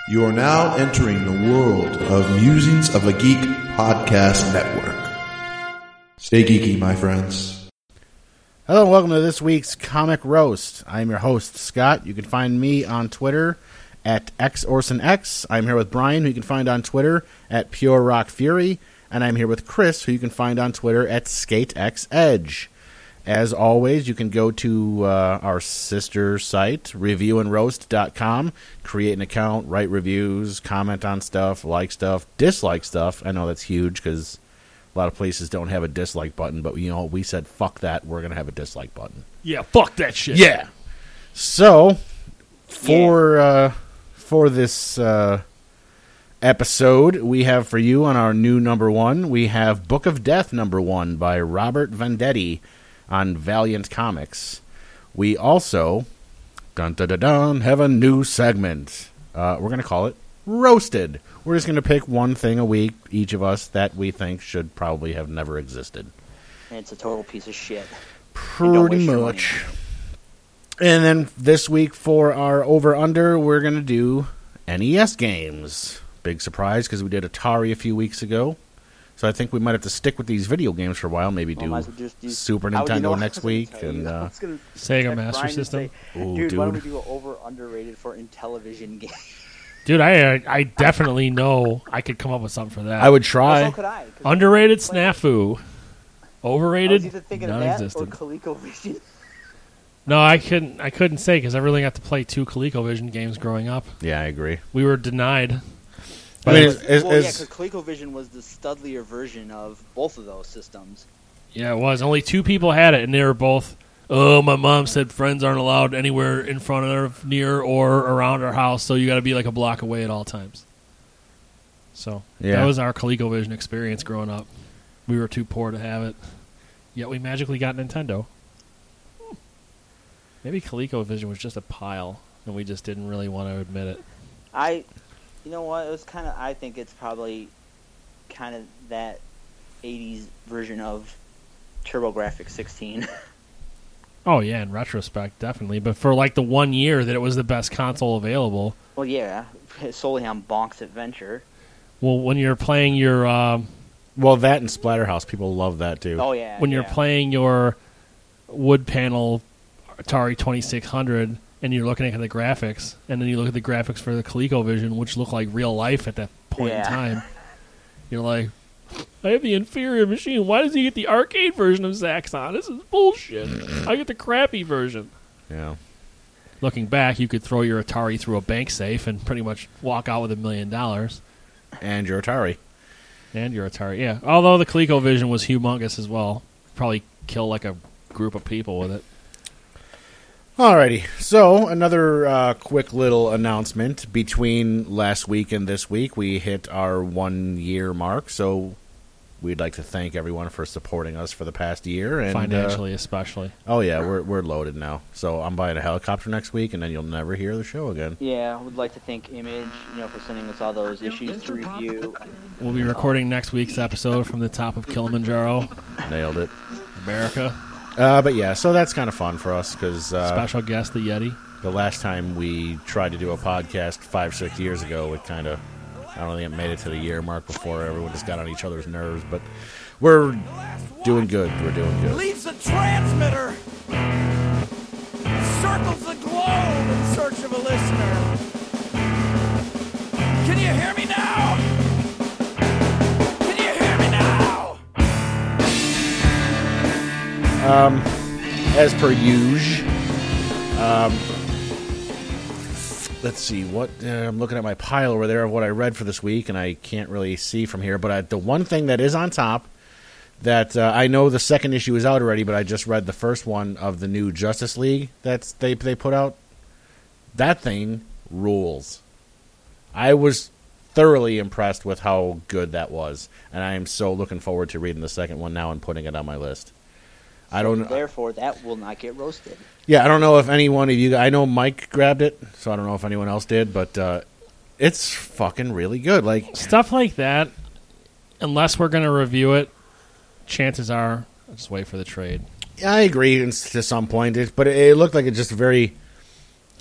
You are now entering the world of Musings of a Geek podcast network. Stay geeky, my friends. Hello and welcome to this week's Comic Roast. I'm your host, Scott. You can find me on Twitter at XOrsonX. I'm here with Brian, who you can find on Twitter at Pure Rock Fury. And I'm here with Chris, who you can find on Twitter at SkateXEdge. As always, you can go to our sister site, reviewandroast.com, create an account, write reviews, comment on stuff, like stuff, dislike stuff. I know that's huge because a lot of places don't have a dislike button, but you know, we said, fuck that, we're going to have a dislike button. Yeah, fuck that shit. Yeah. So, for this episode, we have for you on our new number one, we have Book of Death number one by Robert Venditti on Valiant Comics. We also have a new segment. We're going to call it Roasted. We're just going to pick one thing a week, each of us, that we think should probably have never existed. And it's a total piece of shit. Pretty much. And then this week for our over-under, we're going to do NES games. Big surprise because we did Atari a few weeks ago. So I think we might have to stick with these video games for a while. Maybe do Super Nintendo next week. And Sega Master System. Dude, why don't we do over underrated for Intellivision games? Dude, I definitely know I could come up with something for that. I would try. So could I. Underrated Snafu. Overrated, I was either thinking non-existent. of that or ColecoVision. No, I couldn't say because I really got to play 2 ColecoVision games growing up. Yeah, I agree. We were denied. I mean, because ColecoVision was the studlier version of both of those systems. Yeah, it was. Only 2 people had it, and they were both, oh, my mom said friends aren't allowed anywhere in front of, near, or around our house, so you got to be like a block away at all times. So that was our ColecoVision experience growing up. We were too poor to have it, yet we magically got Nintendo. Maybe ColecoVision was just a pile, and we just didn't really want to admit it. You know what? It was kind of. I think it's probably kind of that '80s version of TurboGrafx 16. Oh yeah, in retrospect, definitely. But for like the 1 year that it was the best console available. Well, yeah, solely on Bonk's Adventure. Well, when you're playing your, that and Splatterhouse, people love that too. Oh yeah. When you're playing your wood panel Atari 2600. And you're looking at the graphics, and then you look at the graphics for the ColecoVision, which look like real life at that point in time. You're like, I have the inferior machine. Why does he get the arcade version of Zaxxon? This is bullshit. I get the crappy version. Yeah. Looking back, you could throw your Atari through a bank safe and pretty much walk out with $1 million. And your Atari. Yeah. Although the ColecoVision was humongous as well. Probably kill like a group of people with it. Alrighty, so another quick little announcement. Between last week and this week, we hit our 1 year mark, so we'd like to thank everyone for supporting us for the past year. And, financially, especially. Oh yeah, we're loaded now. So I'm buying a helicopter next week, and then you'll never hear the show again. Yeah, I would like to thank Image, for sending us all those issues to review. We'll be recording next week's episode from the top of Kilimanjaro. Nailed it. America. But yeah, so that's kind of fun for us because special guest, the Yeti. The last time we tried to do a podcast 5-6 years ago, it kind of, I don't think it made it to the year mark before everyone just got on each other's nerves. But we're doing good. We're doing good. Leaves a transmitter, circles the globe in search of a listener. Can you hear me now? As per usual, let's see what I'm looking at my pile over there of what I read for this week, and I can't really see from here. But the one thing that is on top that I know the second issue is out already, but I just read the first one of the new Justice League that they put out. That thing rules. I was thoroughly impressed with how good that was, and I am so looking forward to reading the second one now and putting it on my list. Therefore, that will not get roasted. Yeah, I don't know if any one of you... I know Mike grabbed it, so I don't know if anyone else did, but it's fucking really good. Like stuff like that, unless we're going to review it, chances are I'll just wait for the trade. I agree to some point, but it looked like it's just very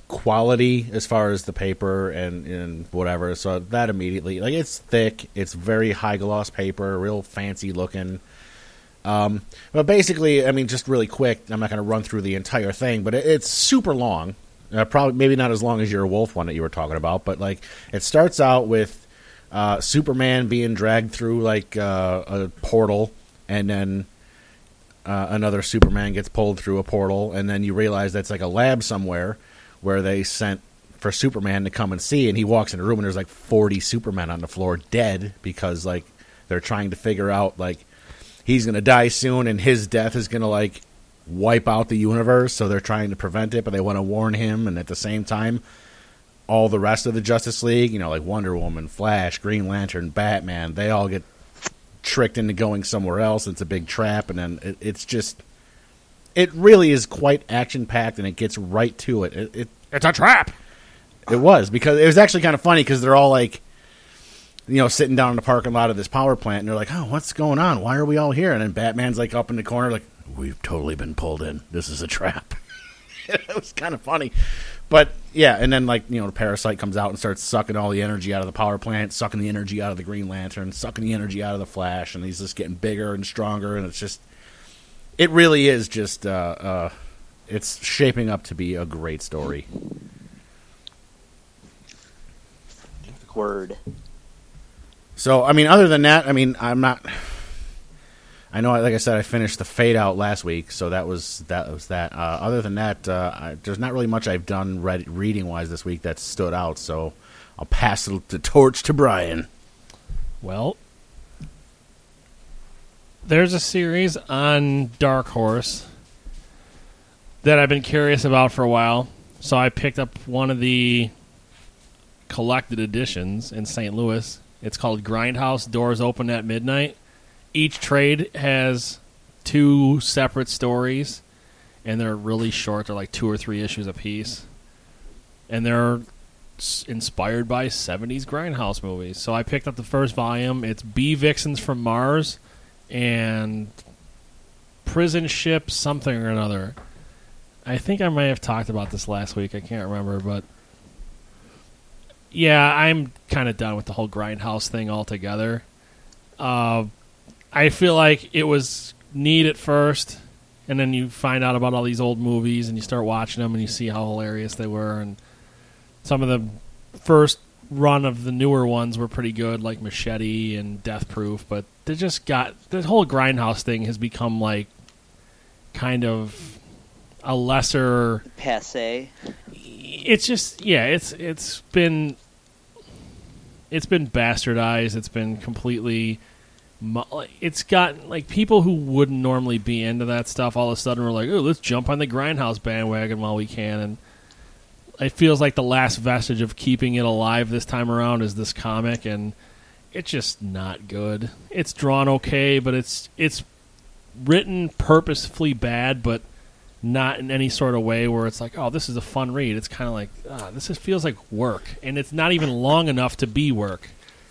quality as far as the paper and whatever. So that immediately, like, it's thick, it's very high gloss paper, real fancy looking. But basically, I mean, just really quick, I'm not going to run through the entire thing, but it's super long. Probably maybe not as long as your Wolf one that you were talking about, but like it starts out with Superman being dragged through like a portal, and then another Superman gets pulled through a portal, and then you realize that's like a lab somewhere where they sent for Superman to come and see, and he walks in a room and there's like 40 Supermen on the floor dead because like they're trying to figure out like he's going to die soon and his death is going to like wipe out the universe, so they're trying to prevent it, but they want to warn him, and at the same time all the rest of the Justice League, you know, like Wonder Woman, Flash, Green Lantern, Batman, they all get tricked into going somewhere else. It's a big trap, and then it really is quite action-packed, and it gets right to it. It's a trap! It was, because it was actually kind of funny, because they're all like, you know, sitting down in the parking lot of this power plant, and they're like, oh, what's going on? Why are we all here? And then Batman's like up in the corner like, we've totally been pulled in. This is a trap. It was kind of funny. But, yeah, and then, like, you know, the Parasite comes out and starts sucking all the energy out of the power plant, sucking the energy out of the Green Lantern, sucking the energy out of the Flash, and he's just getting bigger and stronger, and it's just, it really is just, it's shaping up to be a great story. Word. So, I mean, other than that, I mean, I know, like I said, I finished the Fade Out last week, so that was that. Other than that, there's not really much I've done reading-wise this week that stood out, so I'll pass the torch to Brian. Well, there's a series on Dark Horse that I've been curious about for a while, so I picked up one of the collected editions in St. Louis. It's called Grindhouse, Doors Open at Midnight. Each trade has 2 separate stories, and they're really short. They're like 2 or 3 issues apiece. And they're inspired by 70s Grindhouse movies. So I picked up the first volume. It's Bee Vixens from Mars and Prison Ship something or another. I think I might have talked about this last week. I can't remember, but yeah, I'm kind of done with the whole Grindhouse thing altogether. I feel like it was neat at first, and then you find out about all these old movies, and you start watching them, and you see how hilarious they were. And some of the first run of the newer ones were pretty good, like Machete and Death Proof, but they just got... the whole Grindhouse thing has become, like, kind of a lesser... Passé. It's just... yeah, it's been bastardized. It's been completely... it's got like people who wouldn't normally be into that stuff all of a sudden were like, oh, let's jump on the Grindhouse bandwagon while we can. And it feels like the last vestige of keeping it alive this time around is this comic, and it's just not good. It's drawn okay, but it's written purposefully bad, but not in any sort of way where it's like, oh, this is a fun read. It's kind of like, this just feels like work, and it's not even long enough to be work.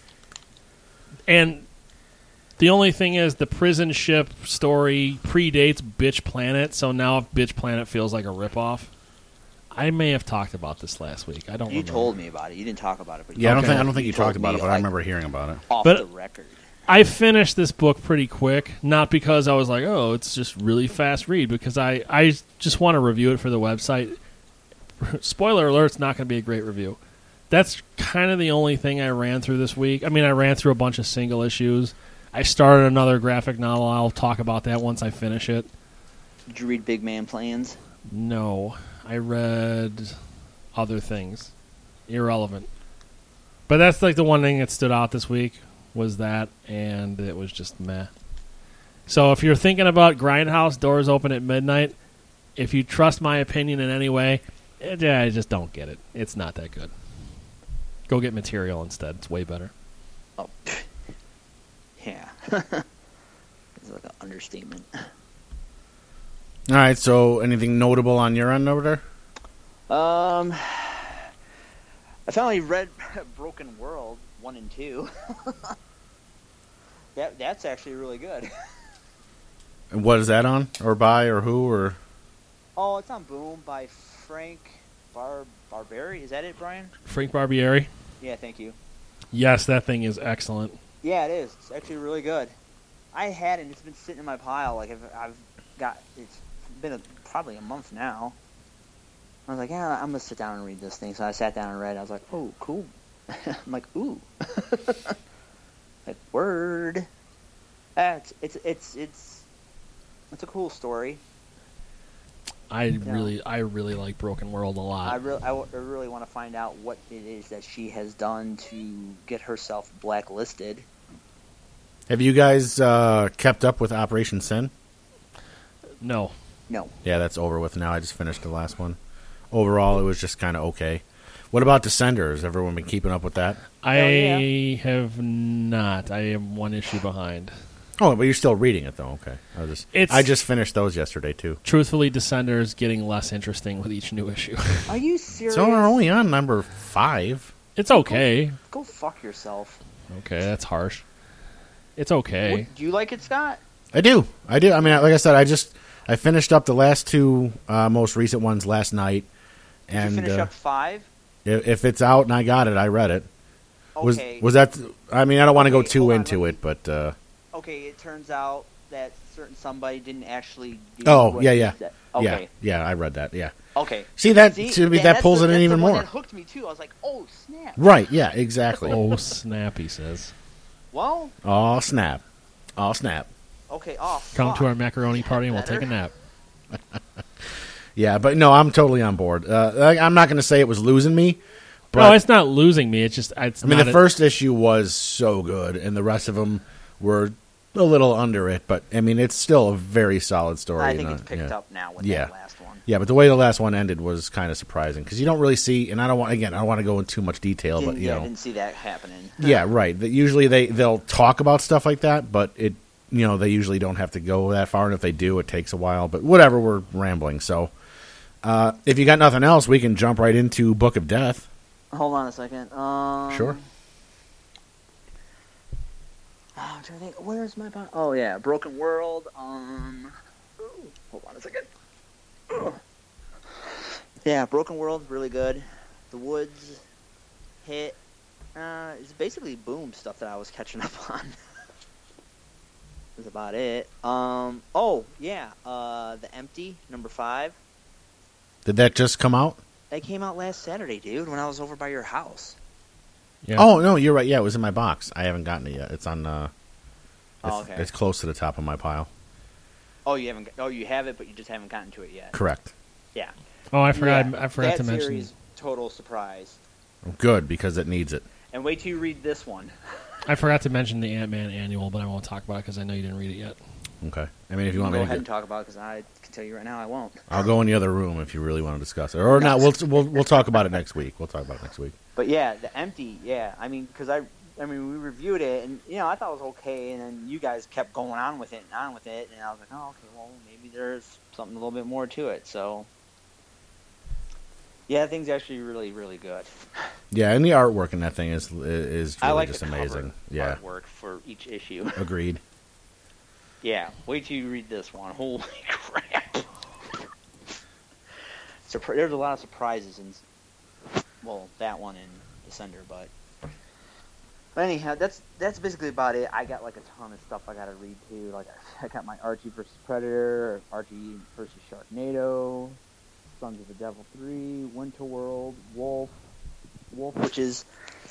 And the only thing is the prison ship story predates Bitch Planet, so now Bitch Planet feels like a ripoff. I may have talked about this last week. I don't remember. You told me about it. You didn't talk about it. But yeah, I don't think you talked about it, but I remember hearing about it. Off the record. I finished this book pretty quick, not because I was like, oh, it's just really fast read, because I just want to review it for the website. Spoiler alert, it's not going to be a great review. That's kind of the only thing I ran through this week. I mean, I ran through a bunch of single issues. I started another graphic novel. I'll talk about that once I finish it. Did you read Big Man Plans? No. I read other things. Irrelevant. But that's like the one thing that stood out this week was that, and it was just meh. So if you're thinking about Grindhouse, Doors Open at Midnight, if you trust my opinion in any way, I just don't get it. It's not that good. Go get Material instead. It's way better. Oh, yeah. It's like an understatement. All right, so anything notable on your end over there? I finally read Broken World 1 and 2. That's actually really good. And what is that on? Or by, or who, or? Oh, it's on Boom by Frank Barbieri. Is that it, Brian? Frank Barbieri. Yeah, thank you. Yes, that thing is excellent. Yeah, it is. It's actually really good. I had it, and it's been sitting in my pile. Like, it's been probably a month now. I was like, yeah, I'm going to sit down and read this thing. So I sat down and read it. I was like, oh, cool. I'm like, ooh. Like, word. It's a cool story. I really like Broken World a lot. I really want to find out what it is that she has done to get herself blacklisted. Have you guys kept up with Operation Sin? No. Yeah, that's over with now. I just finished the last one. Overall, it was just kind of okay. What about Descenders? Everyone been keeping up with that? I have not. I am one issue behind. Oh, but you're still reading it, though. Okay. I just finished those yesterday, too. Truthfully, Descenders getting less interesting with each new issue. Are you serious? So we're only on number 5. It's okay. Go fuck yourself. Okay, that's harsh. It's okay. Do you like it, Scott? I do. I mean, like I said, I finished up the last 2 most recent ones last night. Did you finish up 5? If it's out and I got it, I read it. Okay. Was that? I mean, I don't want to go too into it, but. Okay, it turns out that certain somebody didn't actually do yeah. Okay. Yeah, I read that, yeah. Okay. See, that pulls it in even more. That hooked me, too. I was like, oh, snap. Right, yeah, exactly. Oh, snap, he says. Well. Oh, snap. Oh, snap. Okay, oh, Come fuck. to our macaroni party and we'll take a nap. Yeah, but no, I'm totally on board. I'm not going to say it was losing me. But, No, it's not losing me. It's just... the first issue was so good, and the rest of them were a little under it, but I mean, it's still a very solid story. I think it's picked up now with that last one. Yeah, but the way the last one ended was kind of surprising because you don't really see, and I don't want to go into too much detail, but I didn't see that happening. Yeah, right. Usually they'll talk about stuff like that, but they usually don't have to go that far, and if they do, it takes a while. But whatever, we're rambling. So, if you got nothing else, we can jump right into Book of Death. Hold on a second. Sure. I'm trying to think. Where's my... Oh, yeah. Broken World. Hold on a second. Yeah, Broken World, really good. The Woods hit. It's basically Boom stuff that I was catching up on. That's about it. The Empty, number 5. Did that just come out? That came out last Saturday, dude, when I was over by your house. Yeah. Oh, no, you're right. Yeah, it was in my box. I haven't gotten it yet. It's on... okay. It's close to the top of my pile. Oh, you haven't? Oh, you have it, but you just haven't gotten to it yet. Correct. Yeah. Oh, I forgot. Yeah, I forgot to that mention. series, total surprise. Good, because it needs it. And wait till you read this one. I forgot to mention the Ant-Man annual, but I won't talk about it because I know you didn't read it yet. Okay. I mean, if you want go me ahead to and talk about it, because I can tell you right now I won't. I'll go in the other room if you really want to discuss it, or not. We'll talk about it next week. But yeah, the Empty. Yeah, I mean, because we reviewed it, and I thought it was okay, and then you guys kept going on with it, and I was like, oh, okay, well, maybe there's something a little bit more to it. So, yeah, that thing's actually really, really good. Yeah, and the artwork in that thing is really I like just the amazing. cover artwork for each issue. Agreed. Yeah, wait till you read this one. Holy crap! There's a lot of surprises in, that one in Descender, but anyhow, that's basically about it. I got like a ton of stuff I got to read too. Like I got my Archie vs Predator, Archie vs Sharknado, Sons of the Devil 3, Winterworld, Wolf, which is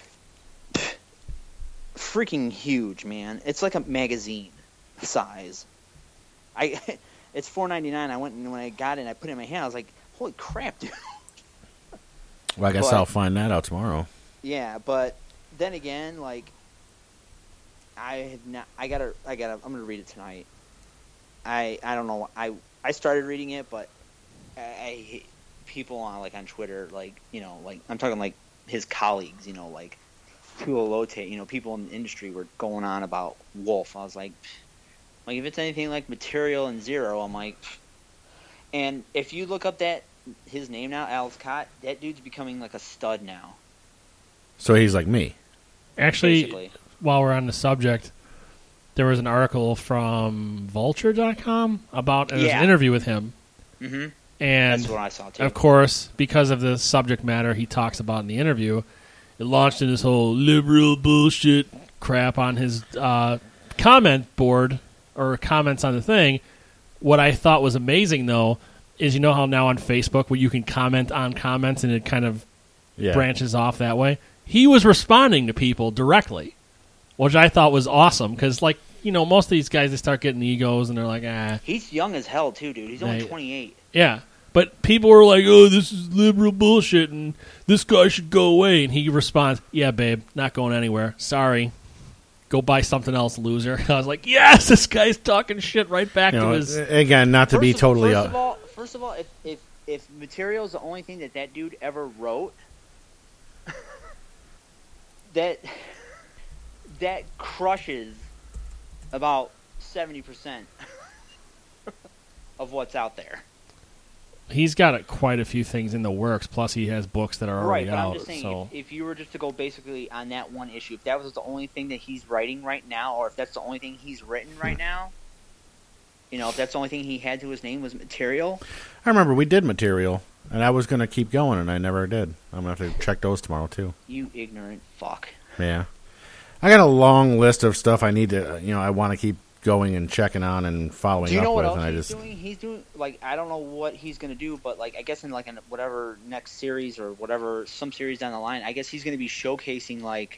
freaking huge, man. It's like a magazine size. It's $4.99. I went and when I got it and I put it in my hand, I was like, holy crap, dude. Well, I guess I'll find that out tomorrow. Yeah, but then again, like I'm gonna read it tonight. I don't know. I started reading it, but I hate people on Twitter, I'm talking like his colleagues, like Tulo Lote, people in the industry were going on about Wolf. I was like if it's anything like Material and Zero, I'm like, and if you look up his name now, Alex Cott, that dude's becoming like a stud now. So he's like me. Actually, basically. While we're on the subject, there was an article from Vulture.com about an interview with him. Mm-hmm. And That's what I saw, too. of course, because of the subject matter he talks about in the interview, it launched in this whole liberal bullshit crap on his comment board or comments on the thing. What I thought was amazing, though, is you know how now on Facebook where you can comment on comments and it kind of branches off that way? He was responding to people directly, which I thought was awesome because, like, you know, most of these guys, they start getting egos and they're like, ah. He's young as hell, too, dude. He's only 28. Yeah. But people were like, oh, this is liberal bullshit and this guy should go away. And he responds, yeah, babe, not going anywhere. Sorry. Go buy something else, loser. I was like, yes, this guy's talking shit right back to his... Again, not to be totally... First of all, if material is the only thing that dude ever wrote, that crushes about 70% of what's out there. He's got quite a few things in the works, plus he has books that are already out. Right, but I'm just saying, if you were just to go basically on that one issue, if that was the only thing that he's writing right now, or if that's the only thing he's written right now, you know, if that's the only thing he had to his name was material. I remember we did material, and I was going to keep going, and I never did. I'm going to have to check those tomorrow, too. You ignorant fuck. Yeah. I got a long list of stuff I need to, I want to keep going and checking on and following up with. Do you know what else he's doing? He's doing, like, I don't know what he's going to do, but, like, I guess in, like, in whatever next series or whatever, some series down the line, I guess he's going to be showcasing, like,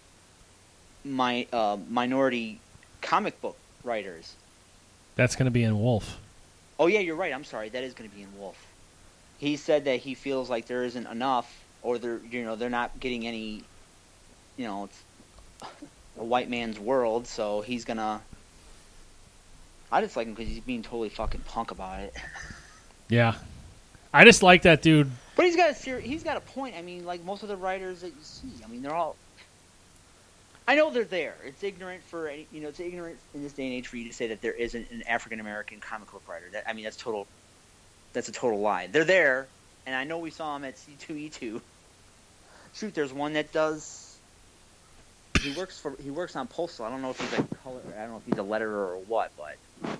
minority comic book writers. That's going to be in Wolf. Oh, yeah, you're right. I'm sorry. That is going to be in Wolf. He said that he feels like there isn't enough, or they're not getting any, it's a white man's world, so he's going to... I just like him because he's being totally fucking punk about it. Yeah. I just like that dude. But he's got a point. I mean, like most of the writers that you see, I mean, they're all... I know they're there. It's ignorant it's ignorant in this day and age for you to say that there isn't an African-American comic book writer. That's a total lie. They're there, and I know we saw him at C2E2. Shoot, there's one that does... He works on Postal. I don't know if he's a color. I don't know if he's a letterer or what, but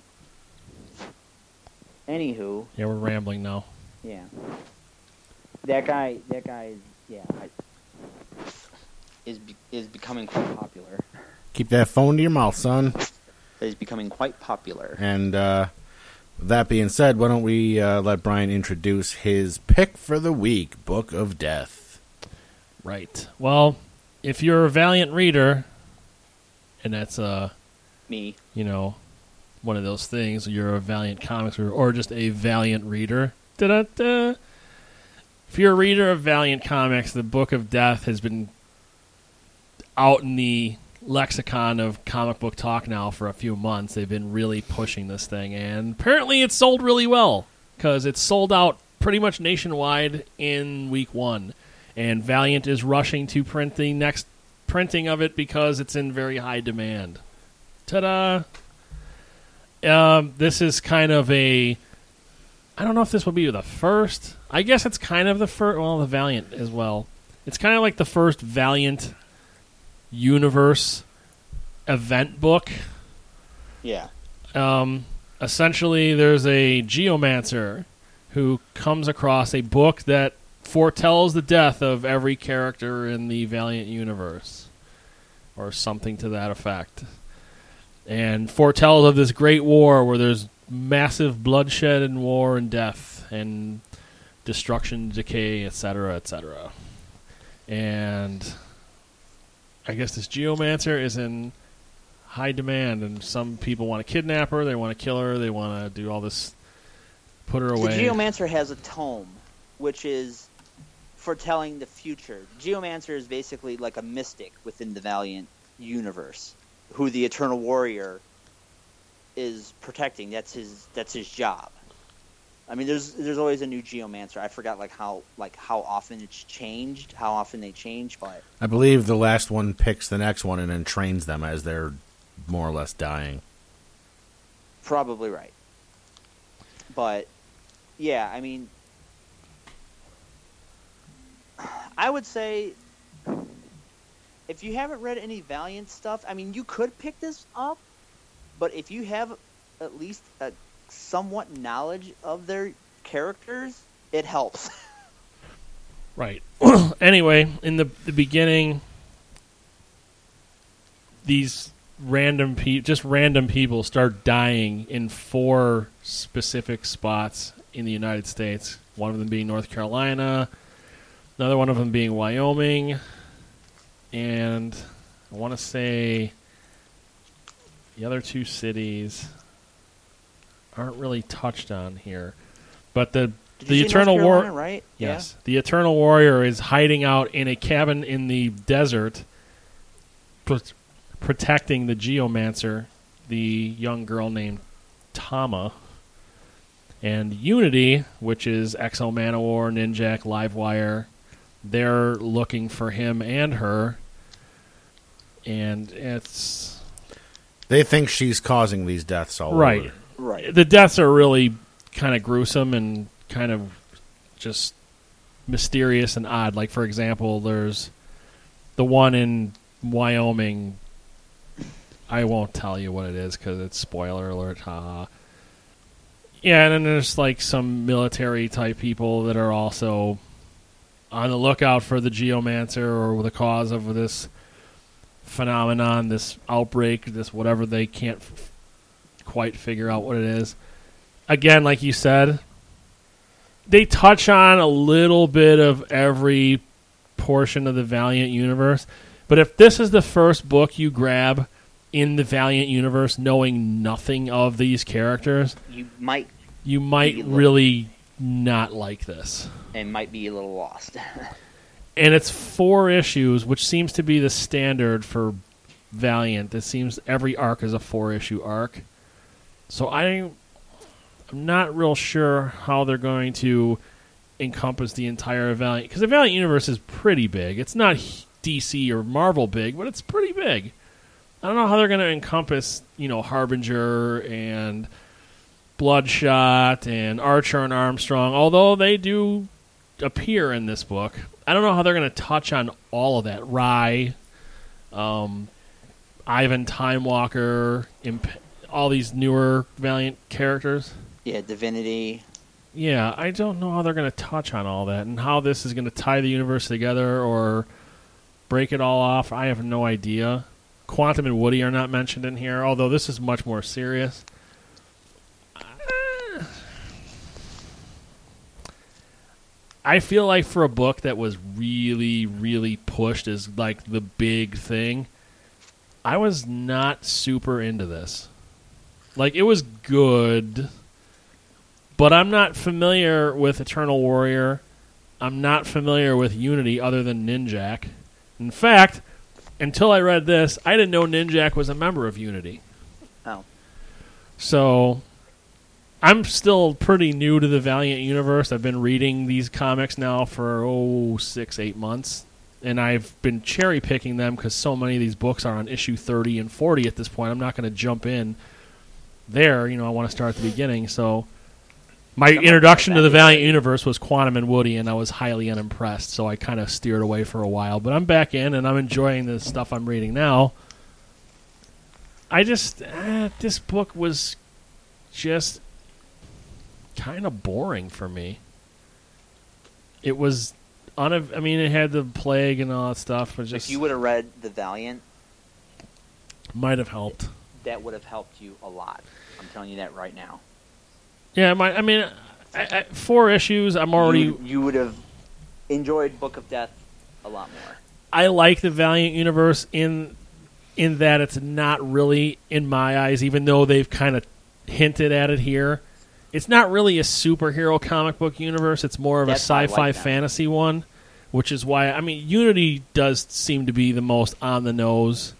anywho. Yeah, we're rambling now. Yeah. That guy is becoming quite popular. Keep that phone to your mouth, son. He's becoming quite popular. And that being said, why don't we let Brian introduce his pick for the week, Book of Death. Right. Well, if you're a Valiant reader, and that's me, one of those things, you're a Valiant Comics reader, or just a Valiant reader. Da-da-da. If you're a reader of Valiant Comics, the Book of Death has been out in the lexicon of comic book talk now for a few months. They've been really pushing this thing, and apparently it's sold really well, because it's sold out pretty much nationwide in week 1. And Valiant is rushing to print the next printing of it because it's in very high demand. Ta-da! This is kind of I don't know if this will be the first. I guess it's kind of the first. Well, the Valiant as well. It's kind of like the first Valiant universe event book. Yeah. Essentially, there's a geomancer who comes across a book that foretells the death of every character in the Valiant universe, or something to that effect, and foretells of this great war where there's massive bloodshed and war and death and destruction, decay, etc., etc. And I guess this geomancer is in high demand, and some people want to kidnap her, they want to kill her, they want to do all this, put her away. The geomancer has a tome, which is foretelling the future. Geomancer is basically like a mystic within the Valiant universe, who the Eternal Warrior is protecting. That's his job. I mean, there's always a new Geomancer. I forgot how often it's changed, how often they change, but I believe the last one picks the next one and then trains them as they're more or less dying. Probably right. But yeah, I mean, I would say if you haven't read any Valiant stuff, I mean, you could pick this up, but if you have at least a somewhat knowledge of their characters, it helps. Right. Anyway, in the beginning, these random people start dying in 4 specific spots in the United States. One of them being North Carolina, another one of them being Wyoming, and I want to say the other 2 cities aren't really touched on here. But the Eternal Warrior, right? Yes. Yeah. The Eternal Warrior is hiding out in a cabin in the desert, protecting the Geomancer, the young girl named Tama. And Unity, which is Exo Manowar, Ninjak, Livewire, they're looking for him and her. And they think she's causing these deaths all over. Right. The deaths are really kind of gruesome and kind of just mysterious and odd. Like, for example, there's the one in Wyoming. I won't tell you what it is because it's spoiler alert. Yeah, and then there's like some military type people that are also on the lookout for the Geomancer or the cause of this phenomenon, this outbreak, this whatever. They can't quite figure out what it is. Again, like you said, they touch on a little bit of every portion of the Valiant universe. But if this is the first book you grab in the Valiant universe, knowing nothing of these characters, you might really not like this. And might be a little lost. And it's 4 issues, which seems to be the standard for Valiant. It seems every arc is a 4-issue arc. So I'm not real sure how they're going to encompass the entire Valiant, because the Valiant universe is pretty big. It's not DC or Marvel big, but it's pretty big. I don't know how they're going to encompass, Harbinger and Bloodshot and Archer and Armstrong, although they do appear in this book. I don't know how they're going to touch on all of that. Rye, Ivan Timewalker, all these newer Valiant characters. Yeah, Divinity. Yeah, I don't know how they're going to touch on all that and how this is going to tie the universe together or break it all off. I have no idea. Quantum and Woody are not mentioned in here, although this is much more serious. I feel like for a book that was really, really pushed as like the big thing, I was not super into this. Like, it was good, but I'm not familiar with Eternal Warrior. I'm not familiar with Unity other than Ninjak. In fact, until I read this, I didn't know Ninjak was a member of Unity. Oh. So, I'm still pretty new to the Valiant universe. I've been reading these comics now for, 6-8 months. And I've been cherry-picking them because so many of these books are on issue 30 and 40 at this point. I'm not going to jump in there. I want to start at the beginning. So, my introduction to the Valiant universe was Quantum and Woody, and I was highly unimpressed. So I kind of steered away for a while. But I'm back in, and I'm enjoying the stuff I'm reading now. I just... this book was just kind of boring for me. It was... it had the plague and all that stuff. But just, if you would have read The Valiant... might have helped. That would have helped you a lot. I'm telling you that right now. Yeah, 4 issues, I'm already... You would have enjoyed Book of Death a lot more. I like the Valiant universe in that it's not really, in my eyes, even though they've kind of hinted at it here, it's not really a superhero comic book universe. It's more of a sci-fi fantasy one, which is why... Unity does seem to be the most on-the-nose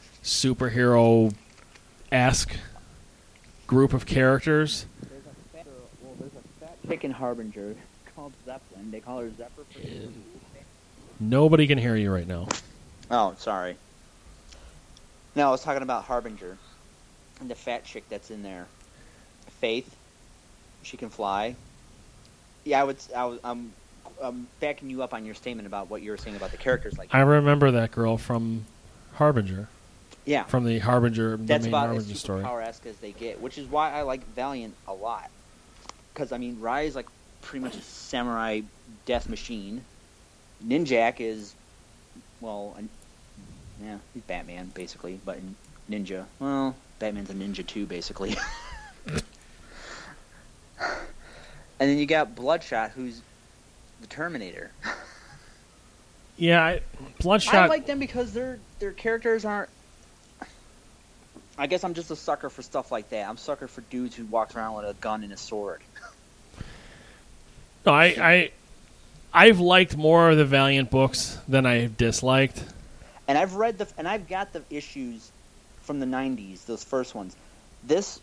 superhero-esque group of characters. There's a fat chicken Harbinger called Zeppelin. They call her Zephyr. Nobody can hear you right now. Oh, sorry. No, I was talking about Harbinger and the fat chick that's in there. Faith, she can fly. Yeah, I'm backing you up on your statement about what you were saying about the characters. Like, I remember that girl from Harbinger. Yeah, from the Harbinger, that's the main about Harbinger as story. Superpower-esque as they get, which is why I like Valiant a lot. because I mean, Rai is like pretty much a samurai death machine. Ninjak is, well, yeah, he's Batman basically, but ninja. Well, Batman's a ninja too, basically. And then you got Bloodshot, who's the Terminator. Yeah, Bloodshot. I like them because their characters aren't. I guess I'm just a sucker for stuff like that. I'm a sucker for dudes who walk around with a gun and a sword. No, I've liked more of the Valiant books than I've disliked. And I've got the issues from the '90s, those first ones. This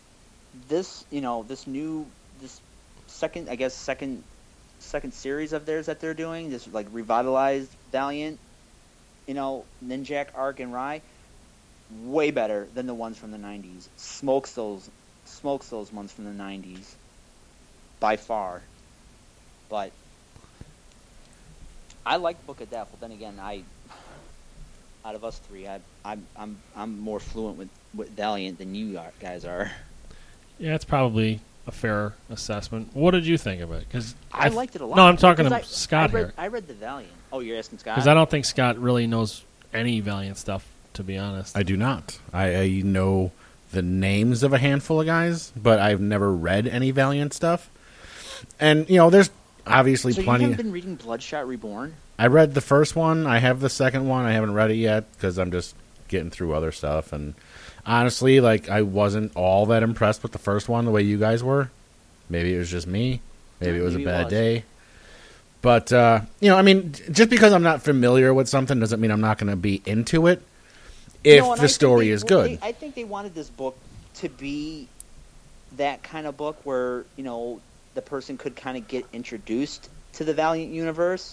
second series of theirs that they're doing, this like revitalized Valiant, Ninjak, Arc, and Rai, way better than the ones from the '90s. Smokes those ones from the '90s by far. But I like Book of Death. But then again, out of us three, I'm more fluent with Valiant than you guys are. Yeah, it's probably a fair assessment. What did you think of it? Because I liked it a lot. No, I'm talking to Scott here. I read the Valiant. Oh, you're asking Scott? Because I don't think Scott really knows any Valiant stuff, to be honest. I do not. I know the names of a handful of guys, but I've never read any Valiant stuff. And, there's obviously so plenty. You haven't been reading Bloodshot Reborn? I read the first one. I have the second one. I haven't read it yet because I'm just getting through other stuff. And honestly, I wasn't all that impressed with the first one the way you guys were. Maybe it was just me. Maybe it was a bad day. But, just because I'm not familiar with something doesn't mean I'm not going to be into it if the story is good. I think they wanted this book to be that kind of book where, the person could kind of get introduced to the Valiant universe.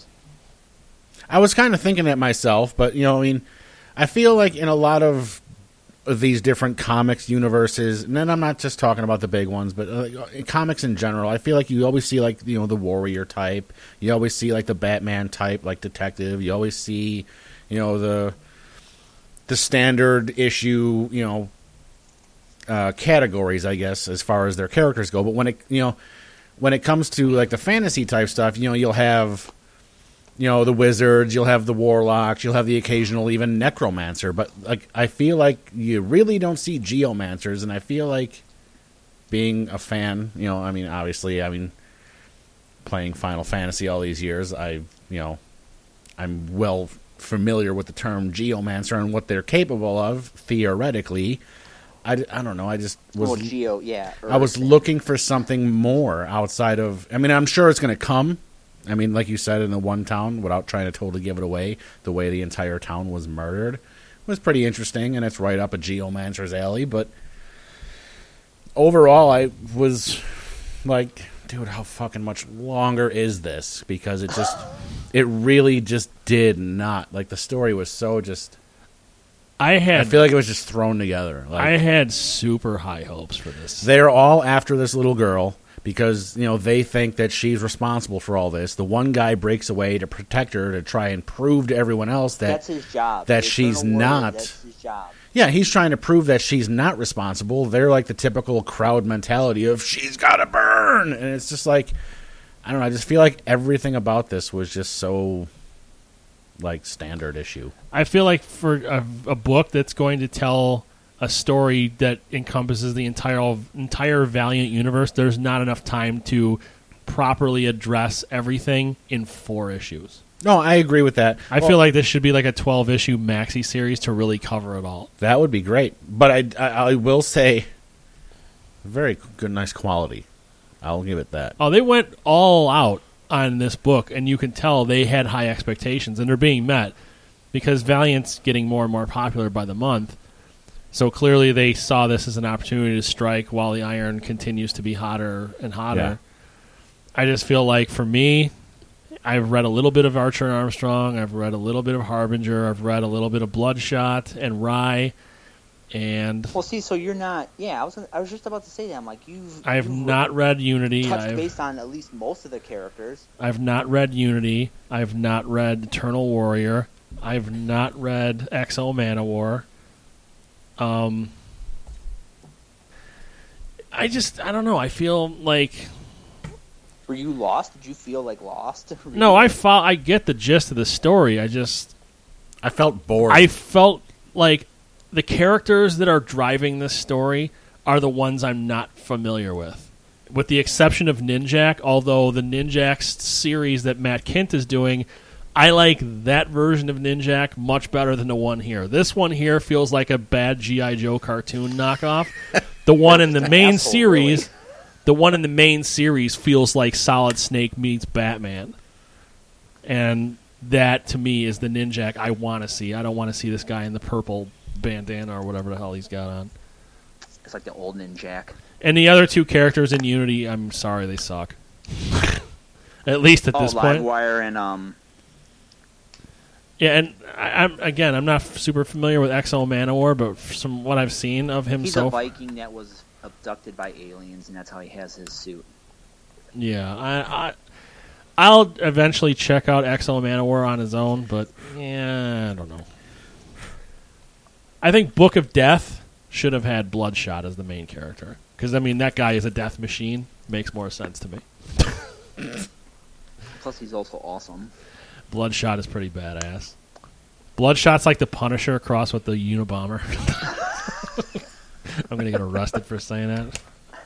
I was kind of thinking that myself, but, I feel like in a lot of these different comics universes, and then I'm not just talking about the big ones, but comics in general, I feel like you always see, the warrior type. You always see, the Batman type, detective. You always see, the standard issue, categories, I guess, as far as their characters go. But when it comes to, the fantasy type stuff, you'll have, the wizards, you'll have the warlocks, you'll have the occasional even necromancer. But, I feel like you really don't see geomancers, and I feel like being a fan, obviously, playing Final Fantasy all these years, I'm well familiar with the term geomancer and what they're capable of, theoretically. I don't know. I just was. Geo, yeah. I was looking for something more outside of. I'm sure it's going to come. Like you said, in the one town, without trying to totally give it away, the way the entire town was murdered was pretty interesting, and it's right up a geomancer's alley. But overall, I was like, dude, how fucking much longer is this? Because it really just did not. The story was so just. I feel like it was just thrown together. I had super high hopes for this. They're all after this little girl because, they think that she's responsible for all this. The one guy breaks away to protect her to try and prove to everyone else that that's his job. That she's not. That's his job. Yeah, he's trying to prove that she's not responsible. They're the typical crowd mentality of she's got to burn. And it's just I don't know. I just feel like everything about this was just so standard issue. I feel like for a book that's going to tell a story that encompasses the entire Valiant universe, there's not enough time to properly address everything in 4 issues. No, I agree with that. I feel like this should be a 12-issue maxi series to really cover it all. That would be great. But I will say, very good, nice quality. I'll give it that. Oh, they went all out on this book, and you can tell they had high expectations, and they're being met because Valiant's getting more and more popular by the month. So clearly they saw this as an opportunity to strike while the iron continues to be hotter and hotter. Yeah. I just feel like, for me, I've read a little bit of Archer and Armstrong, I've read a little bit of Harbinger, I've read a little bit of Bloodshot and Rai, and so you're not. Yeah, I was just about to say that. I've not read Unity. Based on at least most of the characters. I've not read Unity. I've not read Eternal Warrior. I've not read XO Manowar. I don't know. I feel like Were you lost? Did you feel like lost? No, I get the gist of the story. I felt bored. I felt like the characters that are driving this story are the ones I'm not familiar with the exception of Ninjak, although the Ninjak series that Matt Kint is doing, I like that version of Ninjak much better than the one here. This one here feels like a bad G.I. Joe cartoon knockoff. The one in the main series... Really? The one in the main series feels like Solid Snake meets Batman. And that, to me, is the Ninjak I want to see. I don't want to see this guy in the purple bandana or whatever the hell he's got on. It's like the old Ninjak. And the other two characters in Unity, I'm sorry, they suck. At least at this point. Livewire and... Yeah, and I'm not super familiar with Exo Manowar, but from what I've seen of him he's a Viking that was abducted by aliens, and that's how he has his suit. Yeah, I'll eventually check out Exo Manowar on his own, but yeah, I don't know. I think Book of Death should have had Bloodshot as the main character, because I mean that guy is a death machine. Makes more sense to me. Plus, he's also awesome. Bloodshot is pretty badass. Bloodshot's like the Punisher crossed with the Unabomber. I'm going to get arrested for saying that.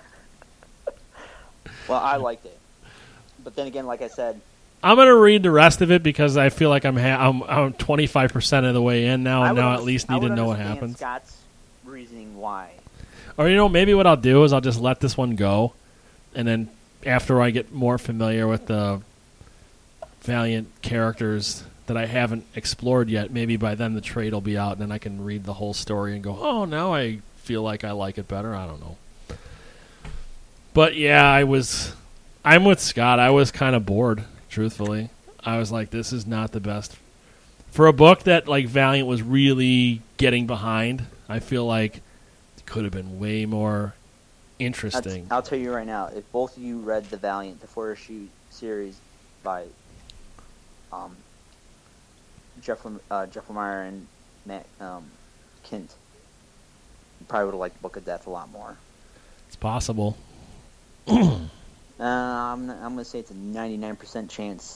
Well, I liked it. But then again, like I said... I'm going to read the rest of it because I feel like I'm 25% of the way in now, and now I at least need to know what happens. Scott's reasoning why. Or, maybe what I'll do is I'll just let this one go, and then after I get more familiar with the Valiant characters that I haven't explored yet, maybe by then the trade will be out, and then I can read the whole story and go, oh, now I feel like I like it better. I don't know. But yeah, I'm with Scott. I was kind of bored, truthfully. I was like, this is not the best. For a book that like Valiant was really getting behind, I feel like it could have been way more interesting. I'll tell you right now, if both of you read the Valiant, the 4-issue series by Jeff Lemire and Matt Kint, you probably would have liked Book of Death a lot more. It's possible. I'm going to say it's a 99% chance.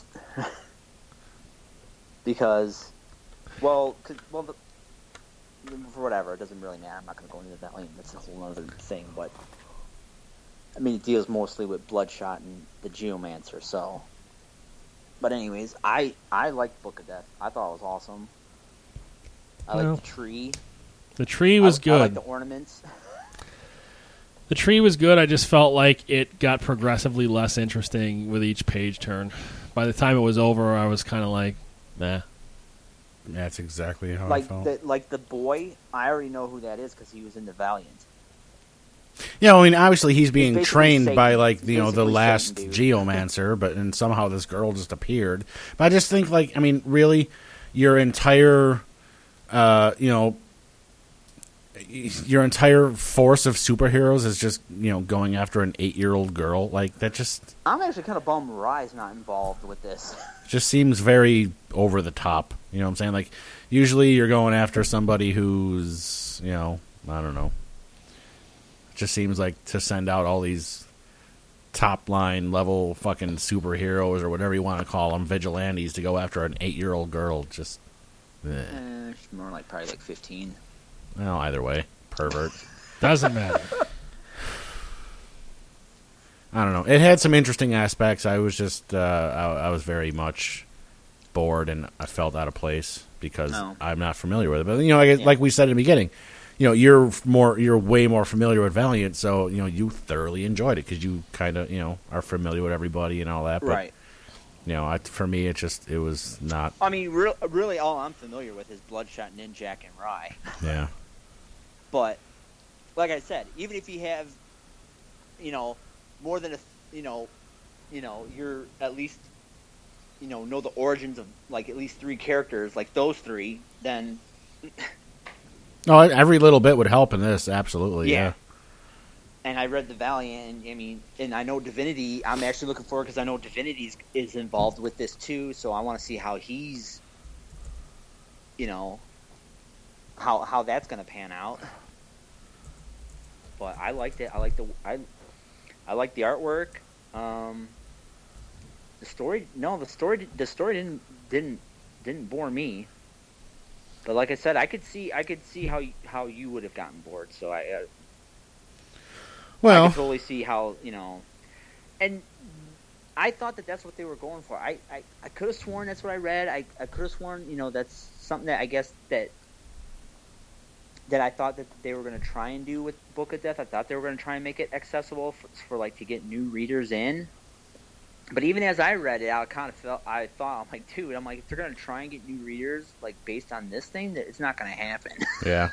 Because, for whatever, it doesn't really matter. I'm not going to go into that. That's a whole other thing. But, I mean, it deals mostly with Bloodshot and the Geomancer, so... But anyways, I liked Book of Death. I thought it was awesome. I liked the tree. The tree was good. I liked the ornaments. The tree was good. I just felt like it got progressively less interesting with each page turn. By the time it was over, I was kind of like, nah. That's exactly how I felt. Like the boy, I already know who that is because he was in the Valiant. Yeah, I mean, obviously he's being trained Satan. By, like, the last Geomancer, and somehow this girl just appeared. But I just think, like, I mean, really, your entire, your entire force of superheroes is just, going after an 8-year-old girl. Like, that just... I'm actually kind of bummed Rai's not involved with this. Just seems very over the top. You know what I'm saying? Like, usually you're going after somebody who's, I don't know. Just seems like to send out all these top line level fucking superheroes or whatever you want to call them, vigilantes, to go after an 8-year-old girl. Just she's more like probably like 15. Well, either way, pervert. Doesn't matter. I don't know. It had some interesting aspects. I was just I was very much bored and I felt out of place because I'm not familiar with it. But like we said in the beginning. You're way more familiar with Valiant, so you thoroughly enjoyed it because you kind of are familiar with everybody and all that. But, right. For me, it was not. I mean, really, all I'm familiar with is Bloodshot, Ninjak, and Rai. Yeah. But, like I said, even if you have, more than you're at least, know the origins of like at least 3 characters, like those 3, then. No, every little bit would help in this, absolutely, yeah. And I read the Valiant, and I know Divinity, I'm actually looking forward because I know Divinity is involved with this too, so I want to see how he's, how that's going to pan out. But I liked it. I like the artwork. The story didn't bore me. But like I said, I could see how you would have gotten bored. So I could totally see how, and I thought that's what they were going for. I could have sworn that's what I read. I could have sworn, that's something that I guess that I thought that they were going to try and do with Book of Death. I thought they were going to try and make it accessible for like to get new readers in. But even as I read it, I'm like, dude, if they're going to try and get new readers, like, based on this thing, that it's not going to happen. Yeah.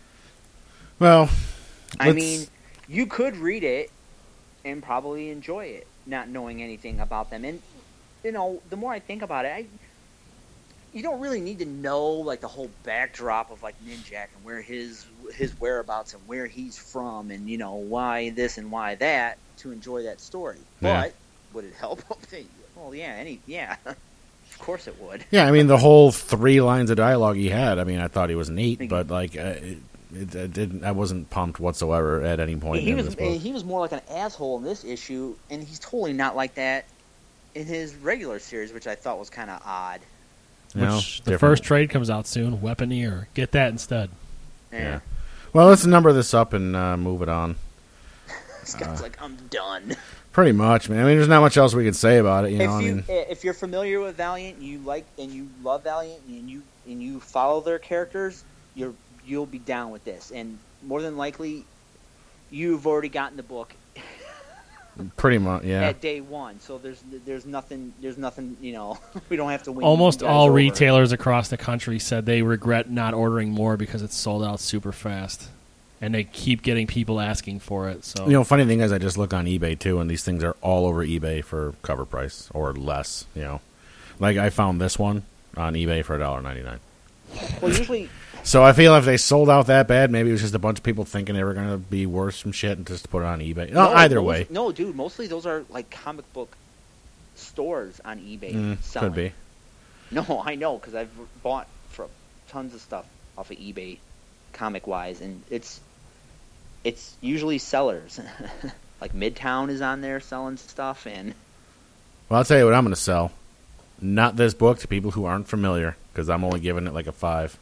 Well, I mean, you could read it and probably enjoy it, not knowing anything about them. And, the more I think about it, you don't really need to know, like, the whole backdrop of, like, Ninjak and where his whereabouts and where he's from and, why this and why that to enjoy that story. Yeah. But would it help? Well, yeah, of course it would. Yeah, I mean, the whole 3 lines of dialogue he had, I mean, I thought he was neat, but, like, it didn't. I wasn't pumped whatsoever at any point in this book. He was more like an asshole in this issue, and he's totally not like that in his regular series, which I thought was kind of odd. The first trade comes out soon, Weaponeer. Get that instead. Yeah. Well, let's number this up and move it on. Scott's like, I'm done. Pretty much, man. I mean, there's not much else we could say about it. If you're familiar with Valiant, you love Valiant, and you follow their characters, you'll be down with this. And more than likely, you've already gotten the book. Pretty much, yeah. At day one, so there's nothing. We don't have to win. Almost all retailers across the country said they regret not ordering more because it's sold out super fast. And they keep getting people asking for it. So funny thing is, I just look on eBay too, and these things are all over eBay for cover price or less. Like I found this one on eBay for $1.99. Well, usually. So I feel if they sold out that bad, maybe it was just a bunch of people thinking they were going to be worth some shit and just put it on eBay. Either way. No, dude. Mostly those are like comic book stores on eBay selling. Could be. No, I know because I've bought for tons of stuff off of eBay, comic wise, and it's usually sellers. Like Midtown is on there selling stuff, and well, I'll tell you what I'm going to sell. Not this book to people who aren't familiar, because I'm only giving it like a 5.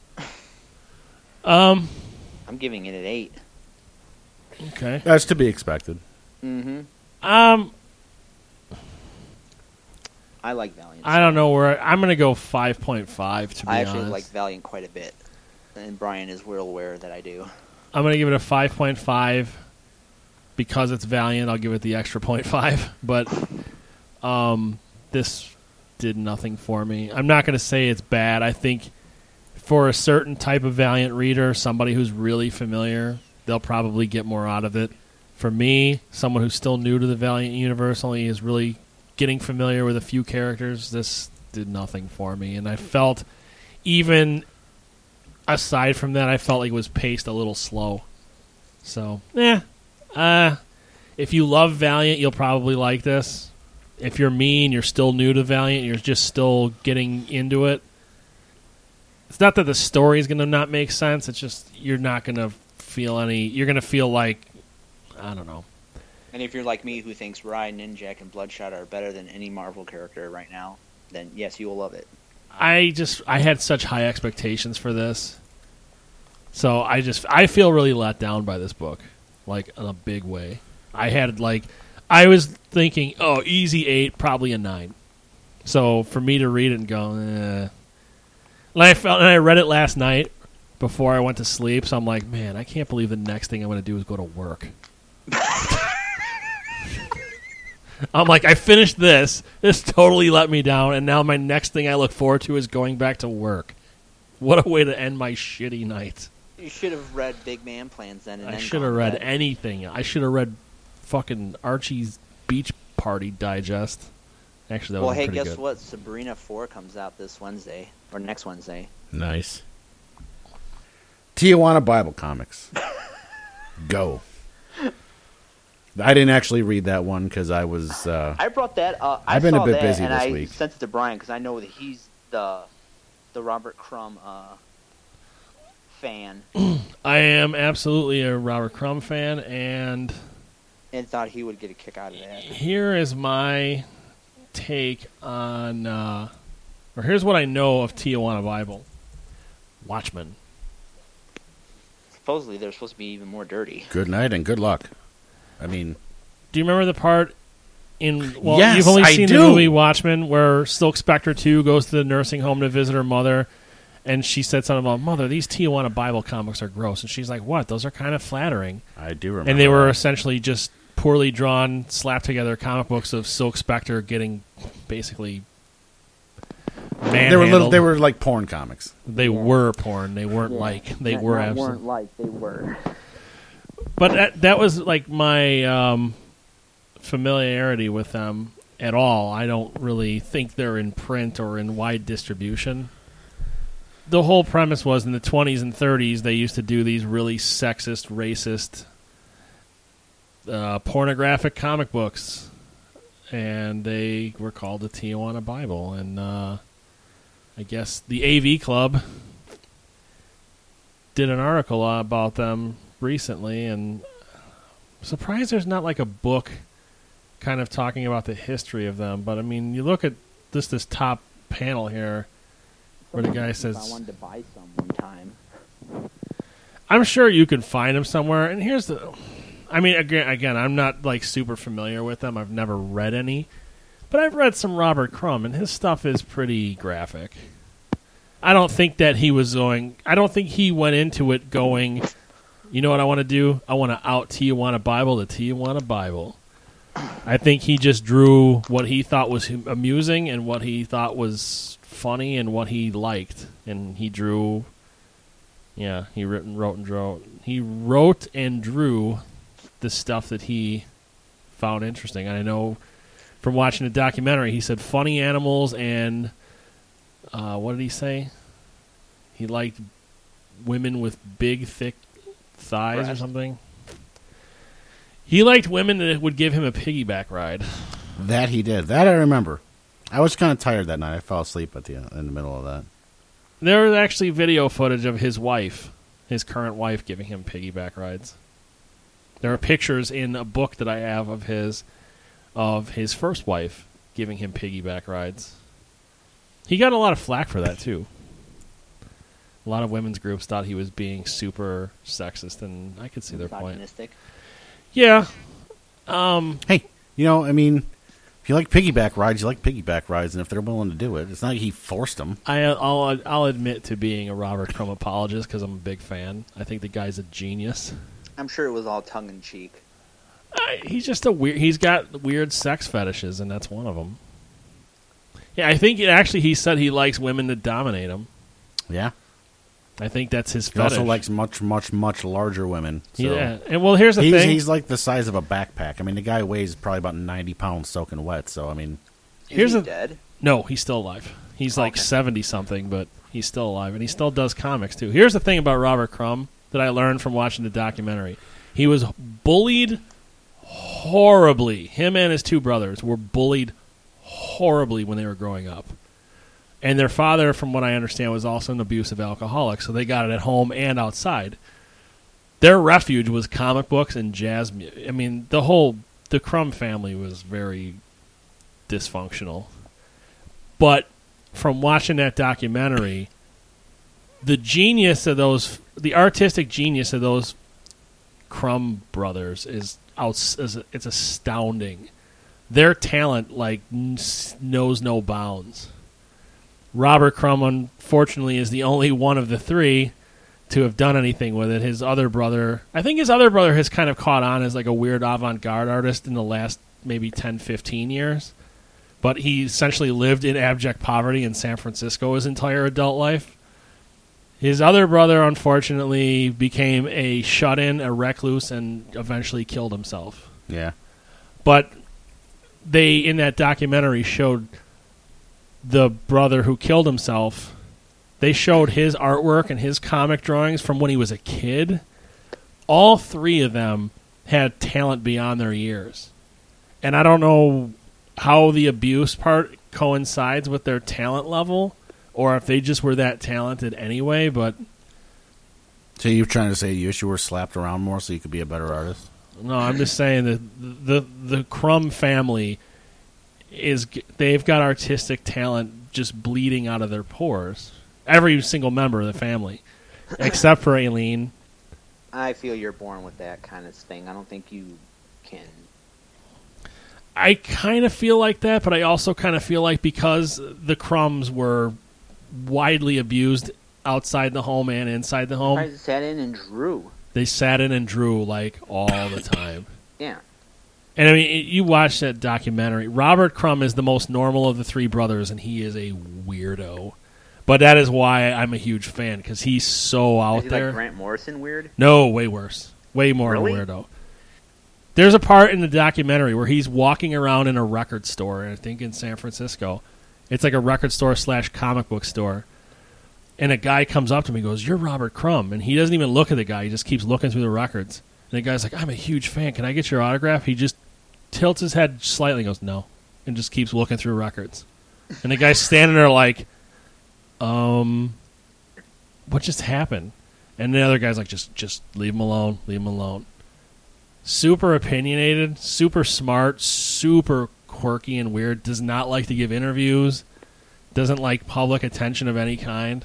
I'm giving it an 8. Okay, that's to be expected. Mm-hmm. I like Valiant. I don't know where I'm going to go 5.5. To be honest, I actually like Valiant quite a bit, and Brian is well aware that I do. I'm going to give it a 5.5 because it's Valiant. I'll give it the extra 0.5, but this did nothing for me. I'm not going to say it's bad. I think for a certain type of Valiant reader, somebody who's really familiar, they'll probably get more out of it. For me, someone who's still new to the Valiant universe, only is really getting familiar with a few characters, this did nothing for me. And I felt, even aside from that, I felt like it was paced a little slow. So, if you love Valiant, you'll probably like this. If you're me and you're still new to Valiant, you're just still getting into it, it's not that the story is going to not make sense. It's just you're not going to feel any... You're going to feel like... I don't know. And if you're like me who thinks Ryan, Ninjak, and Bloodshot are better than any Marvel character right now, then yes, you will love it. I had such high expectations for this. So I feel really let down by this book. Like, in a big way. I was thinking, easy 8, probably a 9. So for me to read it and go, And I read it last night before I went to sleep, so I'm like, man, I can't believe the next thing I'm going to do is go to work. I'm like, I finished this. This totally let me down, and now my next thing I look forward to is going back to work. What a way to end my shitty night. You should have read Big Man Plans then. I should have read anything. I should have read fucking Archie's Beach Party Digest. Actually, that was pretty good. Well, hey, guess what? Sabrina 4 comes out this Wednesday, or next Wednesday. Nice. Tijuana Bible Comics. Go. I didn't actually read that one because I was... I brought that up. I've been a bit busy this week. I sent it to Brian because I know that he's the Robert Crumb fan. I am absolutely a Robert Crumb fan, and thought he would get a kick out of that. Here is my take on, or here's what I know of Tijuana Bible. Watchmen. Supposedly they're supposed to be even more dirty. Good night and good luck. I mean, do you remember the part in? Well, yes, you've only I seen do. the movie Watchmen, where Silk Spectre 2 goes to the nursing home to visit her mother, and she said something about, "Mother, these Tijuana Bible comics are gross," and she's like, "What? Those are kind of flattering." I do remember. And they were that. essentially just poorly drawn, slapped together comic books of Silk Spectre getting basically manhandled. They were like porn comics. They were porn. They weren't they were absolutely. Weren't like they were. But that was like my familiarity with them at all. I don't really think they're in print or in wide distribution. The whole premise was in the 20s and 30s they used to do these really sexist, racist, pornographic comic books, and they were called the Tijuana Bible. And I guess the AV Club did an article about them recently, and I'm surprised there's not like a book kind of talking about the history of them. But I mean, you look at this top panel here where the guy says, I wanted to buy some one time. I'm sure you can find them somewhere. And here's the, I mean, again, I'm not like super familiar with them. I've never read any, but I've read some Robert Crumb, and his stuff is pretty graphic. I don't think that he was going, I don't think he went into it going, you know what I want to do? I want to out Tijuana Bible to Tijuana Bible. I think he just drew what he thought was amusing and what he thought was funny and what he liked. And he drew, he wrote and drew the stuff that he found interesting. And I know from watching the documentary, he said funny animals and, what did he say? He liked women with big, thick thighs or something. He liked women that would give him a piggyback ride. That he did. That I remember. I was kind of tired that night. I fell asleep in the middle of that. There was actually video footage of his wife, his current wife, giving him piggyback rides. There are pictures in a book that I have of his first wife giving him piggyback rides. He got a lot of flack for that, too. A lot of women's groups thought he was being super sexist, and I could see their point. Yeah. Hey, I mean, if you like piggyback rides, you like piggyback rides, and if they're willing to do it, it's not like he forced them. I'll admit to being a Robert Crumb apologist because I'm a big fan. I think the guy's a genius. I'm sure it was all tongue in cheek. He's just he's got weird sex fetishes, and that's one of them. Yeah, I think he said he likes women to dominate him. Yeah. I think that's his He fetish. also likes much, much, much larger women. So yeah, and well, here's the thing. He's like the size of a backpack. I mean, the guy weighs probably about 90 pounds soaking wet, so, I mean... Is he dead? No, he's still alive. He's like 70-something, but he's still alive, and he still does comics, too. Here's the thing about Robert Crumb that I learned from watching the documentary. He was bullied horribly. Him and his two brothers were bullied horribly when they were growing up. And their father, from what I understand, was also an abusive alcoholic, so they got it at home and outside. Their refuge was comic books and jazz music. I mean, the Crumb family was very dysfunctional. But from watching that documentary, the artistic genius of those Crumb brothers is it's astounding. Their talent knows no bounds. Robert Crumb, unfortunately, is the only one of the three to have done anything with it. His other brother, has kind of caught on as like a weird avant-garde artist in the last maybe 10, 15 years. But he essentially lived in abject poverty in San Francisco his entire adult life. His other brother, unfortunately, became a shut-in, a recluse, and eventually killed himself. Yeah. But they, in that documentary, showed the brother who killed himself. They showed his artwork and his comic drawings from when he was a kid. All three of them had talent beyond their years. And I don't know how the abuse part coincides with their talent level, or if they just were that talented anyway, but... So you're trying to say you wish you were slapped around more so you could be a better artist? No, I'm just saying that the Crumb family they've got artistic talent just bleeding out of their pores. Every single member of the family, except for Aileen. I feel you're born with that kind of thing. I don't think you can. I kind of feel like that, but I also kind of feel like because the Crumbs were widely abused outside the home and inside the home. They sat in and drew. They sat in and drew like all the time. Yeah. And I mean, you watch that documentary. Robert Crumb is the most normal of the three brothers, and he is a weirdo. But that is why I'm a huge fan, because he's so out Is he there. like Grant Morrison weird? No, way worse. Way more Really? of a weirdo. There's a part in the documentary where he's walking around in a record store, I think in San Francisco. It's like a record store / comic book store. And a guy comes up to him and goes, "You're Robert Crumb." And he doesn't even look at the guy. He just keeps looking through the records. And the guy's like, "I'm a huge fan. Can I get your autograph?" He just tilts his head slightly and goes, "No." And just keeps looking through records. And the guy's standing there like, what just happened? And the other guy's like, just leave him alone. Leave him alone. Super opinionated, super smart, super quirky and weird. Does not like to give interviews. Doesn't like public attention of any kind.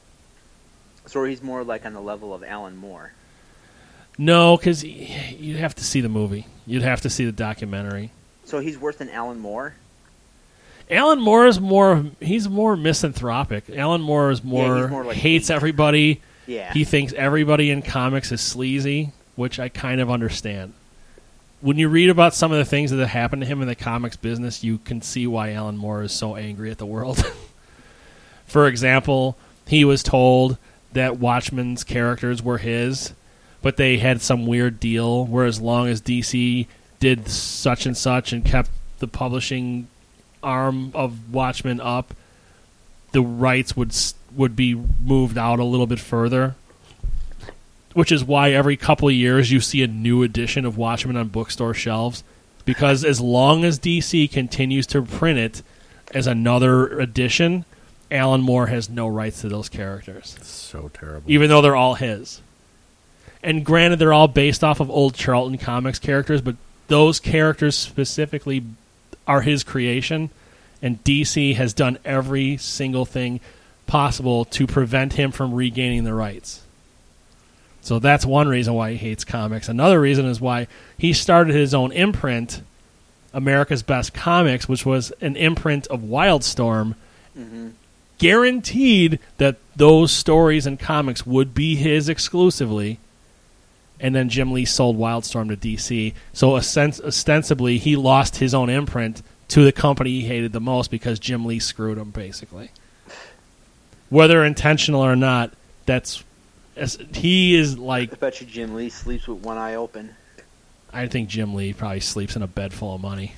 So he's more like on the level of Alan Moore. No, because you'd have to see the movie. You'd have to see the documentary. So he's worse than Alan Moore? Alan Moore is he's more misanthropic. Alan Moore is he's more like hates hate. everybody. Yeah. He thinks everybody in comics is sleazy, which I kind of understand. When you read about some of the things that have happened to him in the comics business, you can see why Alan Moore is so angry at the world. For example, he was told that Watchmen's characters were his, but they had some weird deal where as long as DC did such and such and kept the publishing arm of Watchmen up, the rights would be moved out a little bit further. Which is why every couple of years you see a new edition of Watchmen on bookstore shelves. Because as long as DC continues to print it as another edition, Alan Moore has no rights to those characters. So terrible. Even though they're all his. And granted, they're all based off of old Charlton Comics characters, but those characters specifically are his creation. And DC has done every single thing possible to prevent him from regaining the rights. So that's one reason why he hates comics. Another reason is why he started his own imprint, America's Best Comics, which was an imprint of Wildstorm, guaranteed that those stories and comics would be his exclusively. And then Jim Lee sold Wildstorm to DC. So ostensibly, he lost his own imprint to the company he hated the most because Jim Lee screwed him, basically. Whether intentional or not, he is like... I bet you Jim Lee sleeps with one eye open. I think Jim Lee probably sleeps in a bed full of money.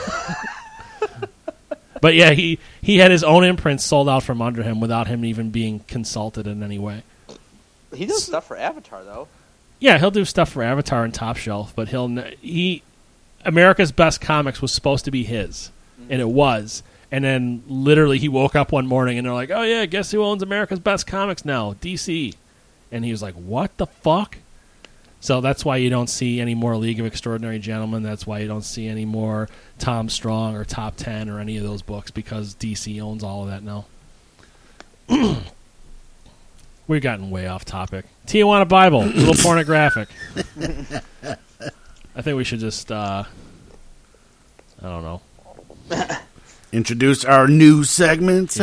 But yeah, he had his own imprint sold out from under him without him even being consulted in any way. He does stuff for Avatar, though. Yeah, he'll do stuff for Avatar and Top Shelf, but America's Best Comics was supposed to be his, and it was. And then literally he woke up one morning and they're like, "Oh yeah, guess who owns America's Best Comics now? DC." And he was like, "What the fuck?" So that's why you don't see any more League of Extraordinary Gentlemen. That's why you don't see any more Tom Strong or Top 10 or any of those books, because DC owns all of that now. We've gotten way off topic. Tijuana Bible, a little pornographic. I think we should just, I don't know. Introduce our new segment.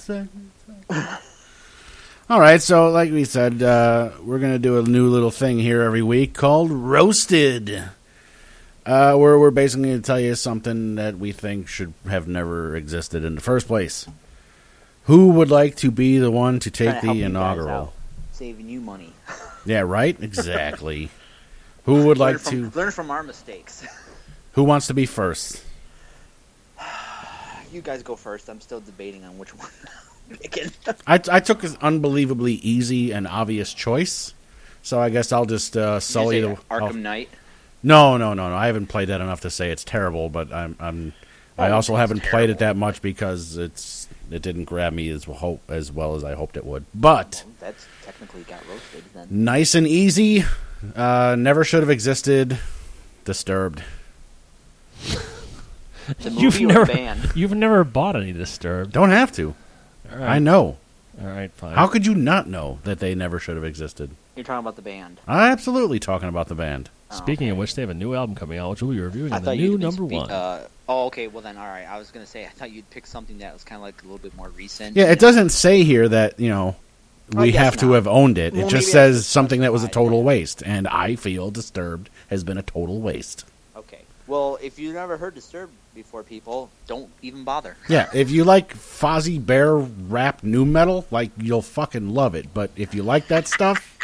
All right, so like we said, we're going to do a new little thing here every week called Roasted, where we're basically going to tell you something that we think should have never existed in the first place. Who would like to be the one to take the inaugural? Saving you money. Yeah, right? Exactly. Who would like to... Learn from our mistakes. Who wants to be first? You guys go first. I'm still debating on which one I'm picking. I took an unbelievably easy and obvious choice, so I guess I'll just sully the... Arkham Knight? No. I haven't played that enough to say it's terrible, but I also haven't played it that much because it didn't grab me as well as I hoped it would. But well, that's technically got roasted then. Nice and easy. Never should have existed. Disturbed. The movie or the band? You've never bought any Disturbed. Don't have to. All right. I know. All right, fine. How could you not know that they never should have existed? You're talking about the band. I'm absolutely talking about the band. Speaking of which, they have a new album coming out, which we'll be reviewing I in thought the you'd new be number one. okay. Well, then, all right. I was going to say, I thought you'd pick something that was kind of like a little bit more recent. Yeah, it doesn't say here that, we guess have to not. have owned it. Well, It just maybe says that's something that was a justified, total yeah. waste. And I feel Disturbed has been a total waste. Okay. Well, if you've never heard Disturbed before, people, don't even bother. Yeah, if you like Fozzie Bear rap new metal, you'll fucking love it. But if you like that stuff,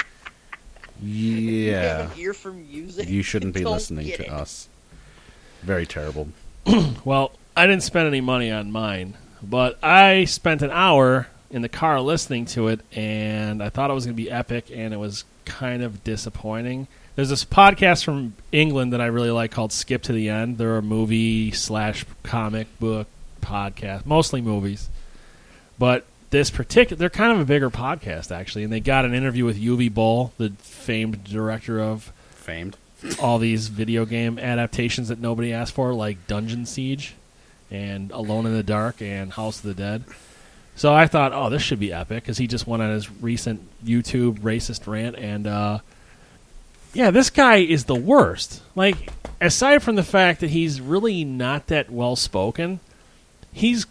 You yeah, have an ear for music. you shouldn't be Don't listening get to it. us. Very terrible. Well, I didn't spend any money on mine, but I spent an hour in the car listening to it, and I thought it was going to be epic, and it was kind of disappointing. There's this podcast from England that I really like called Skip to the End. They're a movie/comic book podcast, mostly movies. But this particular, they're kind of a bigger podcast, actually, and they got an interview with Uwe Boll, the famed director of Famed. all these video game adaptations that nobody asked for, like Dungeon Siege and Alone in the Dark and House of the Dead. So I thought, oh, this should be epic, because he just went on his recent YouTube racist rant, and yeah, this guy is the worst. Like, aside from the fact that he's really not that well-spoken, he's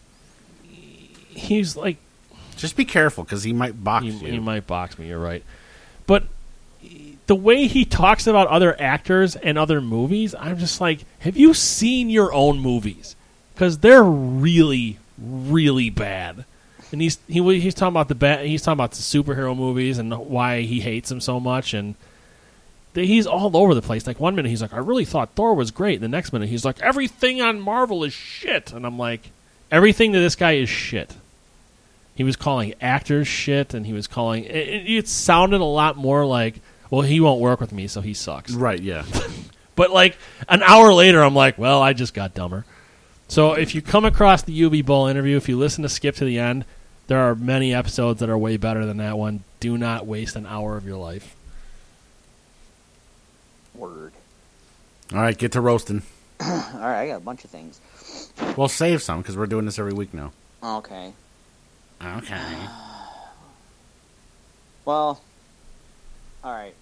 like... Just be careful, because he might box you. He might box me, you're right. But the way he talks about other actors and other movies, I'm just like, have you seen your own movies? Because they're really, really bad. And he's talking about the superhero movies and why he hates them so much, and he's all over the place. Like, one minute he's like, I really thought Thor was great. The next minute he's like, everything on Marvel is shit. And I'm like, everything to this guy is shit. He was calling actors shit, and he was calling... It sounded a lot more like, well, he won't work with me, so he sucks. Right, yeah. But, like, an hour later, I'm like, well, I just got dumber. So if you come across the Uwe Boll interview, if you listen to Skip to the End, there are many episodes that are way better than that one. Do not waste an hour of your life. Word. All right, get to roasting. All right, I got a bunch of things. We'll save some, because we're doing this every week now. Okay. Okay. Well, all right.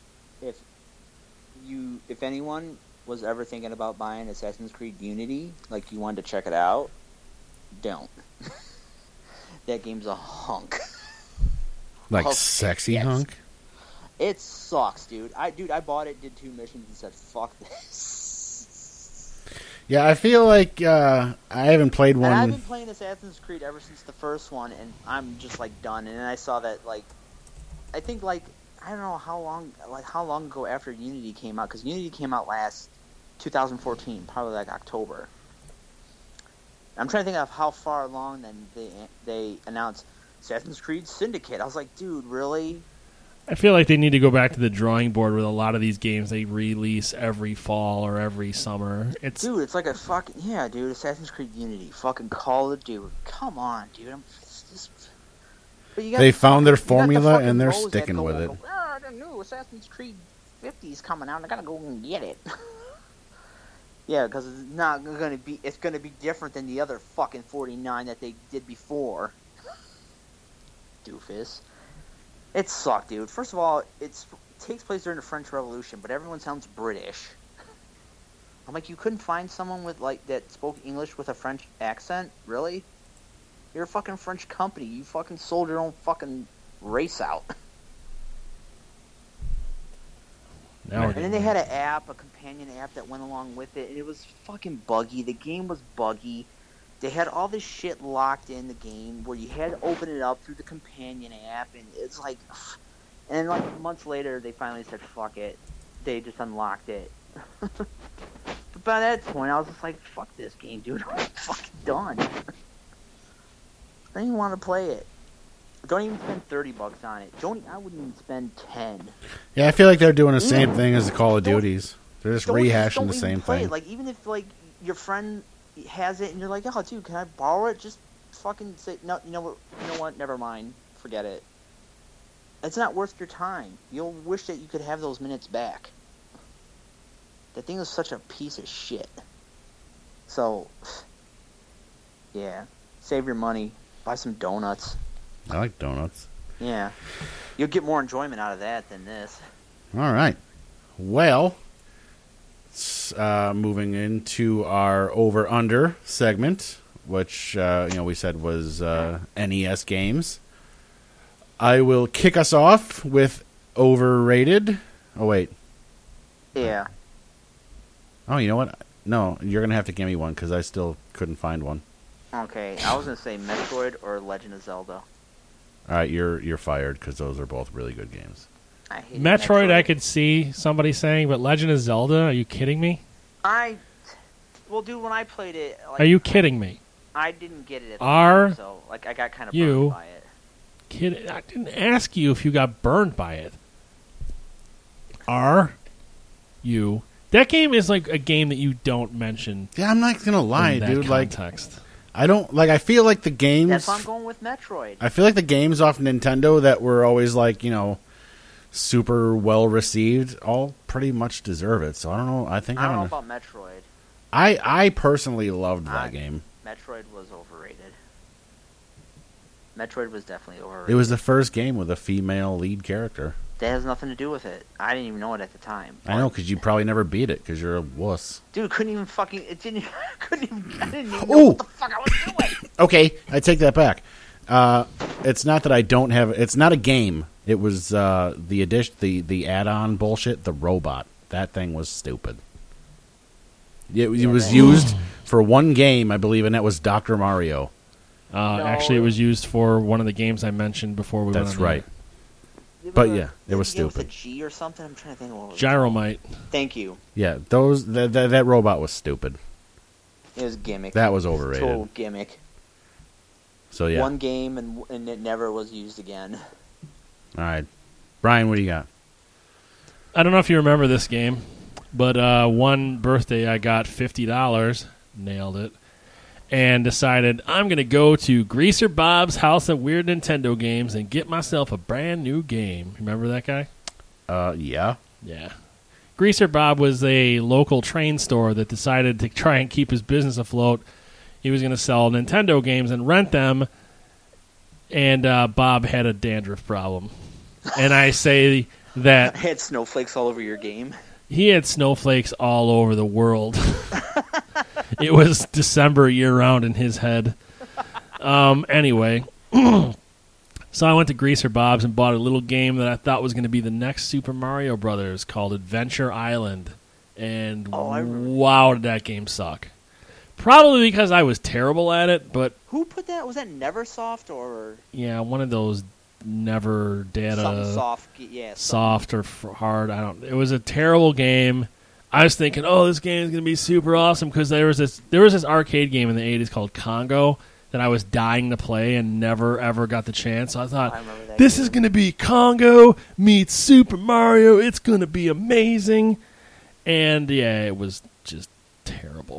If anyone was ever thinking about buying Assassin's Creed Unity, like you wanted to check it out, don't. That game's a hunk. Like Okay, sexy yes. hunk? It sucks, dude. I bought it, did 2 missions, and said, "Fuck this." Yeah, I feel like I haven't played one. And I've been playing Assassin's Creed ever since the first one, and I'm just like done. And then I saw that, like, I think, like, I don't know how long ago after Unity came out, because Unity came out last 2014, probably like October. I'm trying to think of how far along then they announced Assassin's Creed Syndicate. I was like, dude, really? I feel like they need to go back to the drawing board with a lot of these games they release every fall or every summer. Dude, it's like a fucking... Yeah, dude, Assassin's Creed Unity. Fucking Call of Duty. Come on, dude. They found their formula, and they're sticking with it. The new Assassin's Creed 50 is coming out, and I gotta go and get it. Yeah, because it's not gonna be... It's gonna be different than the other fucking 49 that they did before. Doofus. It sucked, dude. First of all, it takes place during the French Revolution, but everyone sounds British. I'm like, you couldn't find someone with that spoke English with a French accent? Really? You're a fucking French company. You fucking sold your own fucking race out. Now And then they had a companion app that went along with it, and it was fucking buggy. The game was buggy. They had all this shit locked in the game where you had to open it up through the companion app, and it's like... And then, like, months later, they finally said, fuck it. They just unlocked it. But by that point, I was just like, fuck this game, dude. I'm fucking done. I don't even want to play it. Don't even spend $30 on it. I wouldn't even spend 10. Yeah, I feel like they're doing the same thing as the Call of Duties. They're just rehashing don't the even same play thing. it. Like, even if, like, your friend has it and you're like, oh, dude, can I borrow it? Just fucking say, no, you know what, never mind. Forget it. It's not worth your time. You'll wish that you could have those minutes back. That thing is such a piece of shit. So, yeah, save your money, buy some donuts. I like donuts. Yeah, you'll get more enjoyment out of that than this. All right. Well, moving into our over-under segment, which we said was NES games. I will kick us off with overrated. Oh, wait. Yeah. Oh, you know what? No, you're going to have to give me one because I still couldn't find one. Okay, I was going to say Metroid or Legend of Zelda. All right, you're fired because those are both really good games. I hate Metroid, I could see somebody saying, but Legend of Zelda, are you kidding me? Well, dude, when I played it... Like, Are you kidding me? I didn't get it at the Are time, so I got kind of you burned by it. Kid, I didn't ask you if you got burned by it. Are you? That game is like a game that you don't mention. Yeah, I'm not going to lie, in that dude. context. I don't... I feel like the games... That's why I'm going with Metroid. I feel like the games off Nintendo that were always super well received all pretty much deserve it. So I don't know. I think I don't know about Metroid. I personally loved that game. Metroid was overrated. Metroid was definitely overrated. It was the first game with a female lead character. That has nothing to do with it. I didn't even know it at the time. I know, because you probably never beat it, because you're a wuss. Dude, couldn't even fucking... It didn't... I didn't even know Ooh. what the fuck I was doing. Okay, I take that back. It's not that I don't have... It's not a game. It was the add-on bullshit, the robot. That thing was stupid. It was used for one game, I believe, and that was Dr. Mario. Actually, it was used for one of the games I mentioned before we went on. That's right. It But was yeah, it was With a stupid. G or something? I'm trying to think of what it was. Gyromite. Thank you. Yeah, that robot was stupid. It was a gimmick. That was overrated. Total gimmick. So yeah. One game and it never was used again. All right. Brian, what do you got? I don't know if you remember this game, but one birthday I got $50, nailed it, and decided I'm going to go to Greaser Bob's House of Weird Nintendo Games and get myself a brand new game. Remember that guy? Yeah. Yeah. Greaser Bob was a local train store that decided to try and keep his business afloat. He was going to sell Nintendo games and rent them, and Bob had a dandruff problem. And I say that... I had snowflakes all over your game. He had snowflakes all over the world. It was December year-round in his head. Anyway, so I went to Greaser Bob's and bought a little game that I thought was going to be the next Super Mario Brothers called Adventure Island. And wow, did that game suck. Probably because I was terrible at it, but... Who put that? Was that Neversoft or... Yeah, one of those Never Data... Something soft. Yeah. Soft or hard. I don't... It was a terrible game. I was thinking, oh, this game is going to be super awesome because there was this arcade game in the 80s called Congo that I was dying to play and never, ever got the chance. So I thought, this is going to be Congo meets Super Mario. It's going to be amazing. And, yeah, it was just terrible.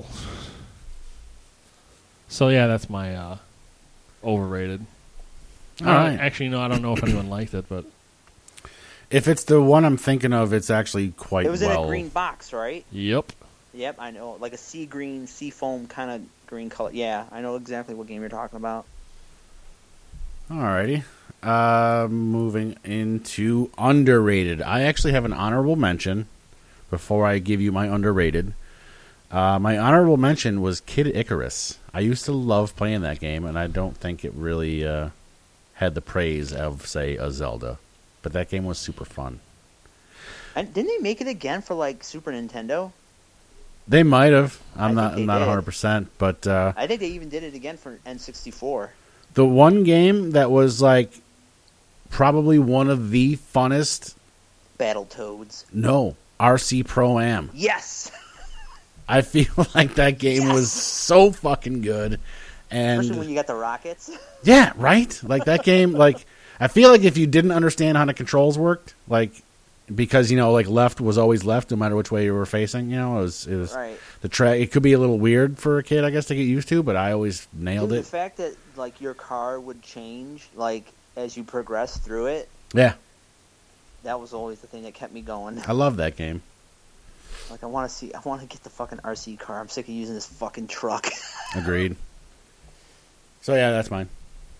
So, yeah, that's my overrated. All right. Actually, no, I don't know if anyone liked it, but... If it's the one I'm thinking of, it's actually quite well. It was in a green box, right? Yep. Yep, I know. Like a sea green, sea foam kind of green color. Yeah, I know exactly what game you're talking about. Alrighty. Moving into underrated. I actually have an honorable mention before I give you my underrated. My honorable mention was Kid Icarus. I used to love playing that game, and I don't think it really had the praise of, say, a Zelda. But that game was super fun. And didn't they make it again for like Super Nintendo? They might have. I'm not did. 100%, but I think they even did it again for N64. the one game that was like probably one of the funnest. Battletoads. No, RC Pro Am. Yes. I feel like that game was so fucking good, and Especially when you got the rockets. yeah, right. Like that game, like. I feel like if you didn't understand how the controls worked, like because like left was always left no matter which way you were facing, it was right. The track. It could be a little weird for a kid, I guess, to get used to, but I always nailed it. The fact that like your car would change like as you progress through it. Yeah, That was always the thing that kept me going. I love that game. Like, I want to get the fucking RC car. I'm sick of using this fucking truck. Agreed. So yeah, that's mine.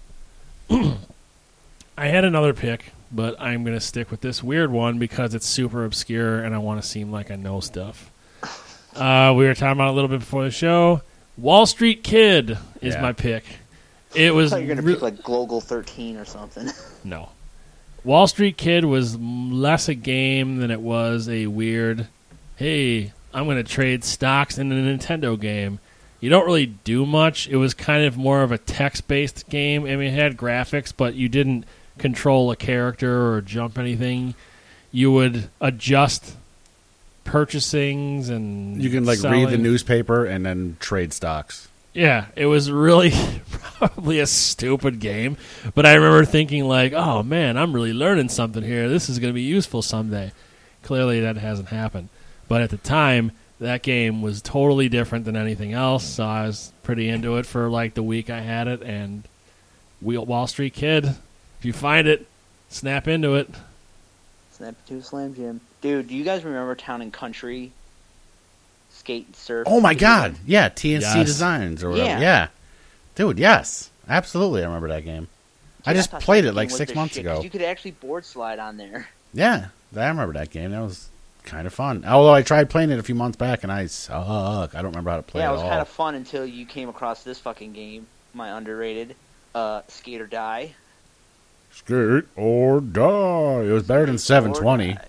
I had another pick, but I'm going to stick with this weird one because it's super obscure and I want to seem like I know stuff. We were talking about it a little bit before the show. Wall Street Kid is my pick. It was. I thought you were going to pick like Global 13 or something. No. Wall Street Kid was less a game than it was a weird, hey, I'm going to trade stocks in a Nintendo game. You don't really do much. It was kind of more of a text-based game. I mean, it had graphics, but you didn't control a character or jump anything. You would adjust purchasings and You can like selling. read the newspaper and then trade stocks. Yeah, it was really probably a stupid game, but I remember thinking like, oh man, I'm really learning something here. This is going to be useful someday. Clearly that hasn't happened. But at the time, that game was totally different than anything else, so I was pretty into it for like the week I had it, and Wall Street Kid, if you find it, snap into it. Snap to Slam Jim. Dude, do you guys remember Town and Country? Skate and surf? Oh my god. Yeah, TNC Yes. Designs or whatever. Yeah. Yeah. Dude, yes. Absolutely, I remember that game. I just thought played that it like game was 6 the months shit, ago. 'cause you could actually board slide on there. Yeah, I remember that game. That was kind of fun. Although I tried playing it a few months back and I suck. I don't remember how to play Yeah, it it was at all. kind of fun until you came across this fucking game, my underrated, Skate or Die. Skate or die. It was better than 720.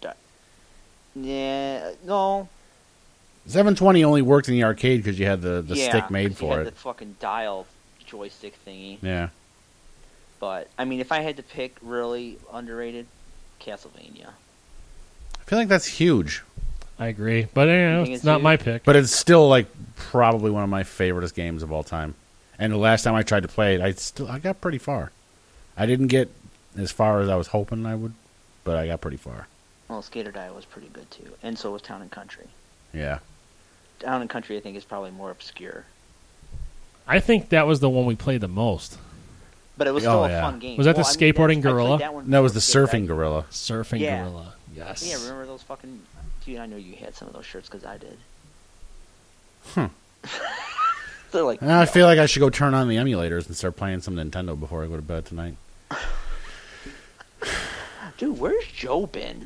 Yeah, no. 720 only worked in the arcade because you had the Yeah, stick made 'cause you for had it. the fucking dial joystick thingy. Yeah. But, I mean, if I had to pick really underrated, Castlevania. I feel like that's huge. I agree, but think it's it's not huge? my pick. But it's still like probably one of my favoriteest games of all time. And the last time I tried to play it, I got pretty far. I didn't get as far as I was hoping I would, but I got pretty far. Well, Skate or Die was pretty good, too. And so was Town and Country. Yeah. Town and Country, I think, is probably more obscure. I think that was the one we played the most. But it was Oh, still yeah. a fun game. Was that the I mean, skateboarding I played gorilla? That, one That was the before Skate or surfing Die. gorilla. Surfing Yeah. Gorilla. Yes. Yeah, remember those fucking... Dude, I know you had some of those shirts because I did. Hmm. They're like... Now I feel like I should go turn on the emulators and start playing some Nintendo before I go to bed tonight. Dude, where's Joe been?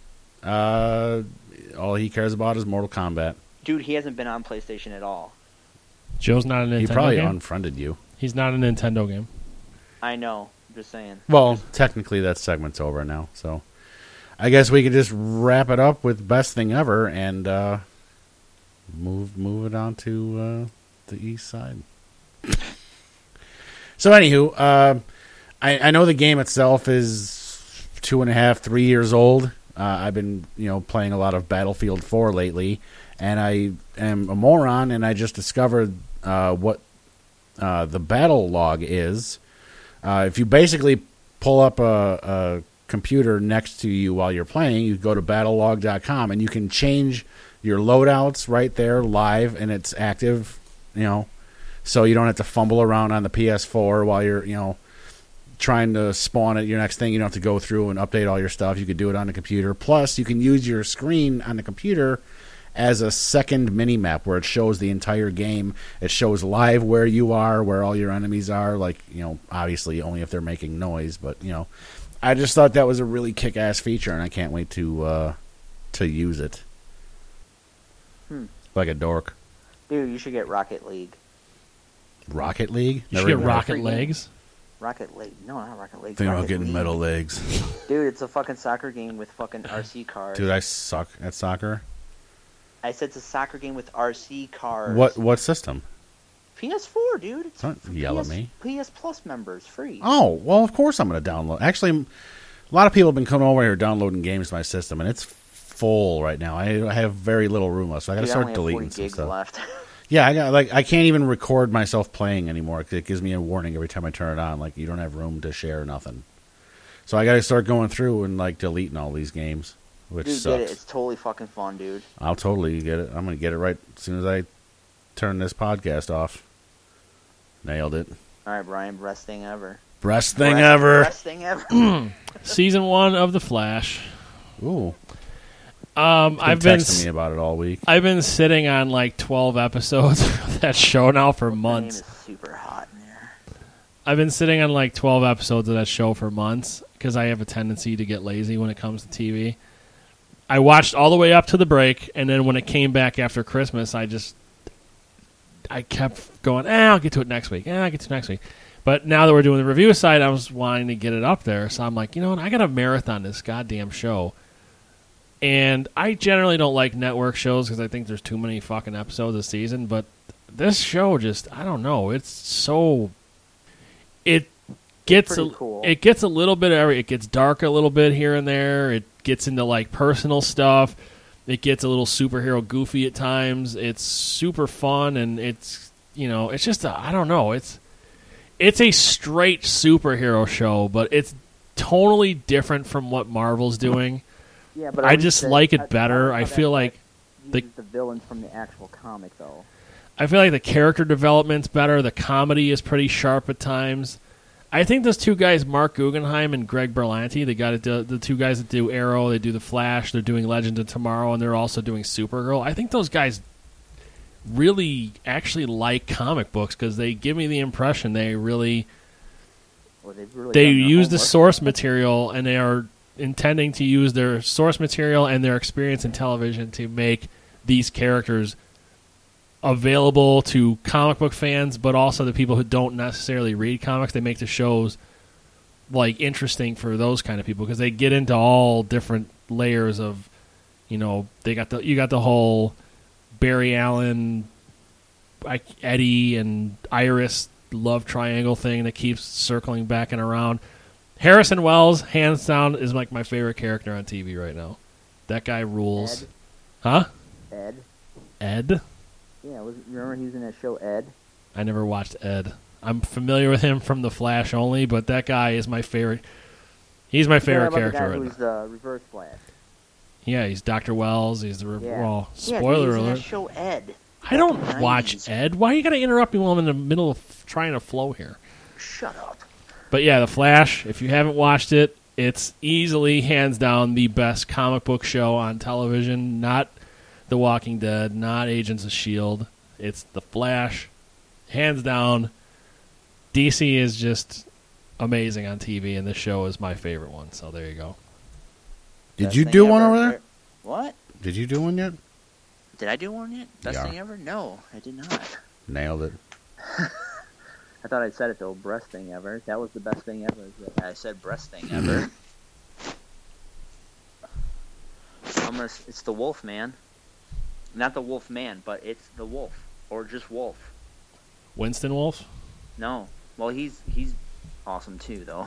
All he cares about is Mortal Kombat. Dude, he hasn't been on PlayStation at all. Joe's not a Nintendo He probably game? unfriended you. He's not a Nintendo game. I know. I'm just saying. Well, technically that segment's over now, so I guess we could just wrap it up with best thing ever and move it on to the east side. So, anywho, I know the game itself is 2.5, 3 years old. I've been playing a lot of Battlefield 4 lately, and I am a moron, and I just discovered what the battle log is. If you basically pull up a computer next to you while you're playing, you go to battlelog.com and you can change your loadouts right there live, and it's active, so you don't have to fumble around on the PS4 while you're, trying to spawn at your next thing. You don't have to go through and update all your stuff. You could do it on the computer. Plus, you can use your screen on the computer as a second mini-map where it shows the entire game. It shows live where you are, where all your enemies are, like, obviously only if they're making noise, but, I just thought that was a really kick-ass feature, and I can't wait to use it. Like a dork. Dude, you should get Rocket League. Rocket League? You should Never get even- Rocket Legs. Rocket League. No, not Rocket League. Think about Rocket getting League. metal legs. Dude, it's a fucking soccer game with fucking RC cars. Dude, I suck at soccer. I said it's a soccer game with RC cars. What system? PS4, dude. It's Don't for yell at me. PS Plus members, free. Oh, well, of course I'm going to download. Actually, a lot of people have been coming over here downloading games to my system, and it's full right now. I have very little room left, so I got to Dude, I start only have deleting 40 some gigs stuff. left. Yeah, I can't even record myself playing anymore. It gives me a warning every time I turn it on, like you don't have room to share nothing. So I got to start going through and like deleting all these games, which Dude, sucks. get it. It's totally fucking fun, dude. I'll totally get it. I'm going to get it right as soon as I turn this podcast off. Nailed it. All right, Brian. Best thing ever. Best thing ever. Best thing ever. Season 1 of The Flash. Ooh. I've been texting me about it all week. I've been sitting on like 12 episodes of that show now for months. The name is super hot in there. I've been sitting on like 12 episodes of that show for months because I have a tendency to get lazy when it comes to TV. I watched all the way up to the break, and then when it came back after Christmas, I kept going, I'll get to it next week. I'll get to it next week. But now that we're doing the review side, I was wanting to get it up there. So I'm like, you know what? I got to marathon this goddamn show. And I generally don't like network shows because I think there's too many fucking episodes a season. But this show just, I don't know. It's so... It gets cool. It gets a little bit of it gets dark a little bit here and there. It gets into like personal stuff. It gets a little superhero goofy at times. It's super fun, and it's, you know, it's just I don't know. It's a straight superhero show, but it's totally different from what Marvel's doing. Yeah, but I just like it better. I feel like the villains from the actual comic, though. I feel like the character development's better. The comedy is pretty sharp at times. I think those two guys, Mark Guggenheim and Greg Berlanti, the two guys that do Arrow, they do The Flash, they're doing Legends of Tomorrow, and they're also doing Supergirl. I think those guys really actually like comic books because they give me the impression they use the source material, and they are intending to use their source material and their experience in television to make these characters available to comic book fans, but also the people who don't necessarily read comics. They make the shows like interesting for those kind of people because they get into all different layers of, you know, you got the whole Barry Allen, Eddie and Iris love triangle thing that keeps circling back and around. Harrison Wells, hands down, is like my favorite character on TV right now. That guy rules. Ed. Huh? Ed? Yeah, remember he was in that show, Ed? I never watched Ed. I'm familiar with him from The Flash only, but that guy is my favorite. He's my favorite character right now. Who's the Reverse Flash? Yeah, he's Dr. Wells. He's the well. Spoiler alert! In that show, Ed. I don't watch Ed. Why are you gonna interrupt me while I'm in the middle of trying to flow here? Shut up. But yeah, The Flash. If you haven't watched it, it's easily, hands down, the best comic book show on television. Not The Walking Dead, not Agents of S.H.I.E.L.D. It's The Flash. Hands down, DC is just amazing on TV, and this show is my favorite one. So there you go. Did you do one over there? What? Did you do one yet? Did I do one yet? Best thing ever? No, I did not. Nailed it. I thought I said it though. Breast thing ever. That was the best thing ever. I said breast thing ever. It's the Wolf Man. Not the Wolf Man, but it's the Wolf, or just Wolf. Winston Wolf? No. Well, he's awesome too, though.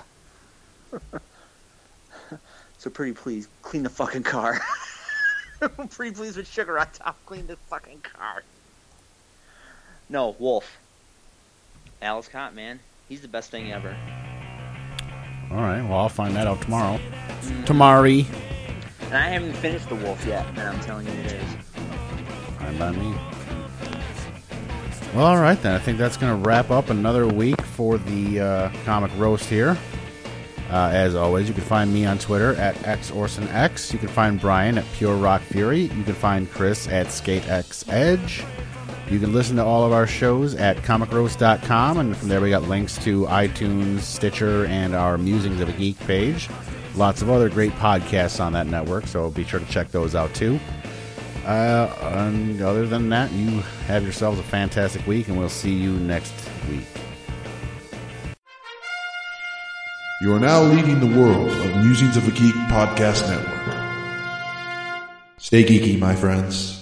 So pretty please clean the fucking car. Pretty please with sugar on top, clean the fucking car. No, Wolf. Alice Cott, man, he's the best thing ever. All right, well I'll find that out tomorrow. Tomorrow. And I haven't finished the Wolf yet, and I'm telling you it is. Fine by me. Well, all right then. I think that's going to wrap up another week for the comic roast here. As always, you can find me on Twitter at XOrsonX. You can find Brian at Pure Rock Fury. You can find Chris at SkateXEdge. You can listen to all of our shows at comicroast.com, and from there we got links to iTunes, Stitcher, and our Musings of a Geek page. Lots of other great podcasts on that network, so be sure to check those out too. And other than that, you have yourselves a fantastic week, and we'll see you next week. You are now leading the world of Musings of a Geek Podcast Network. Stay geeky, my friends.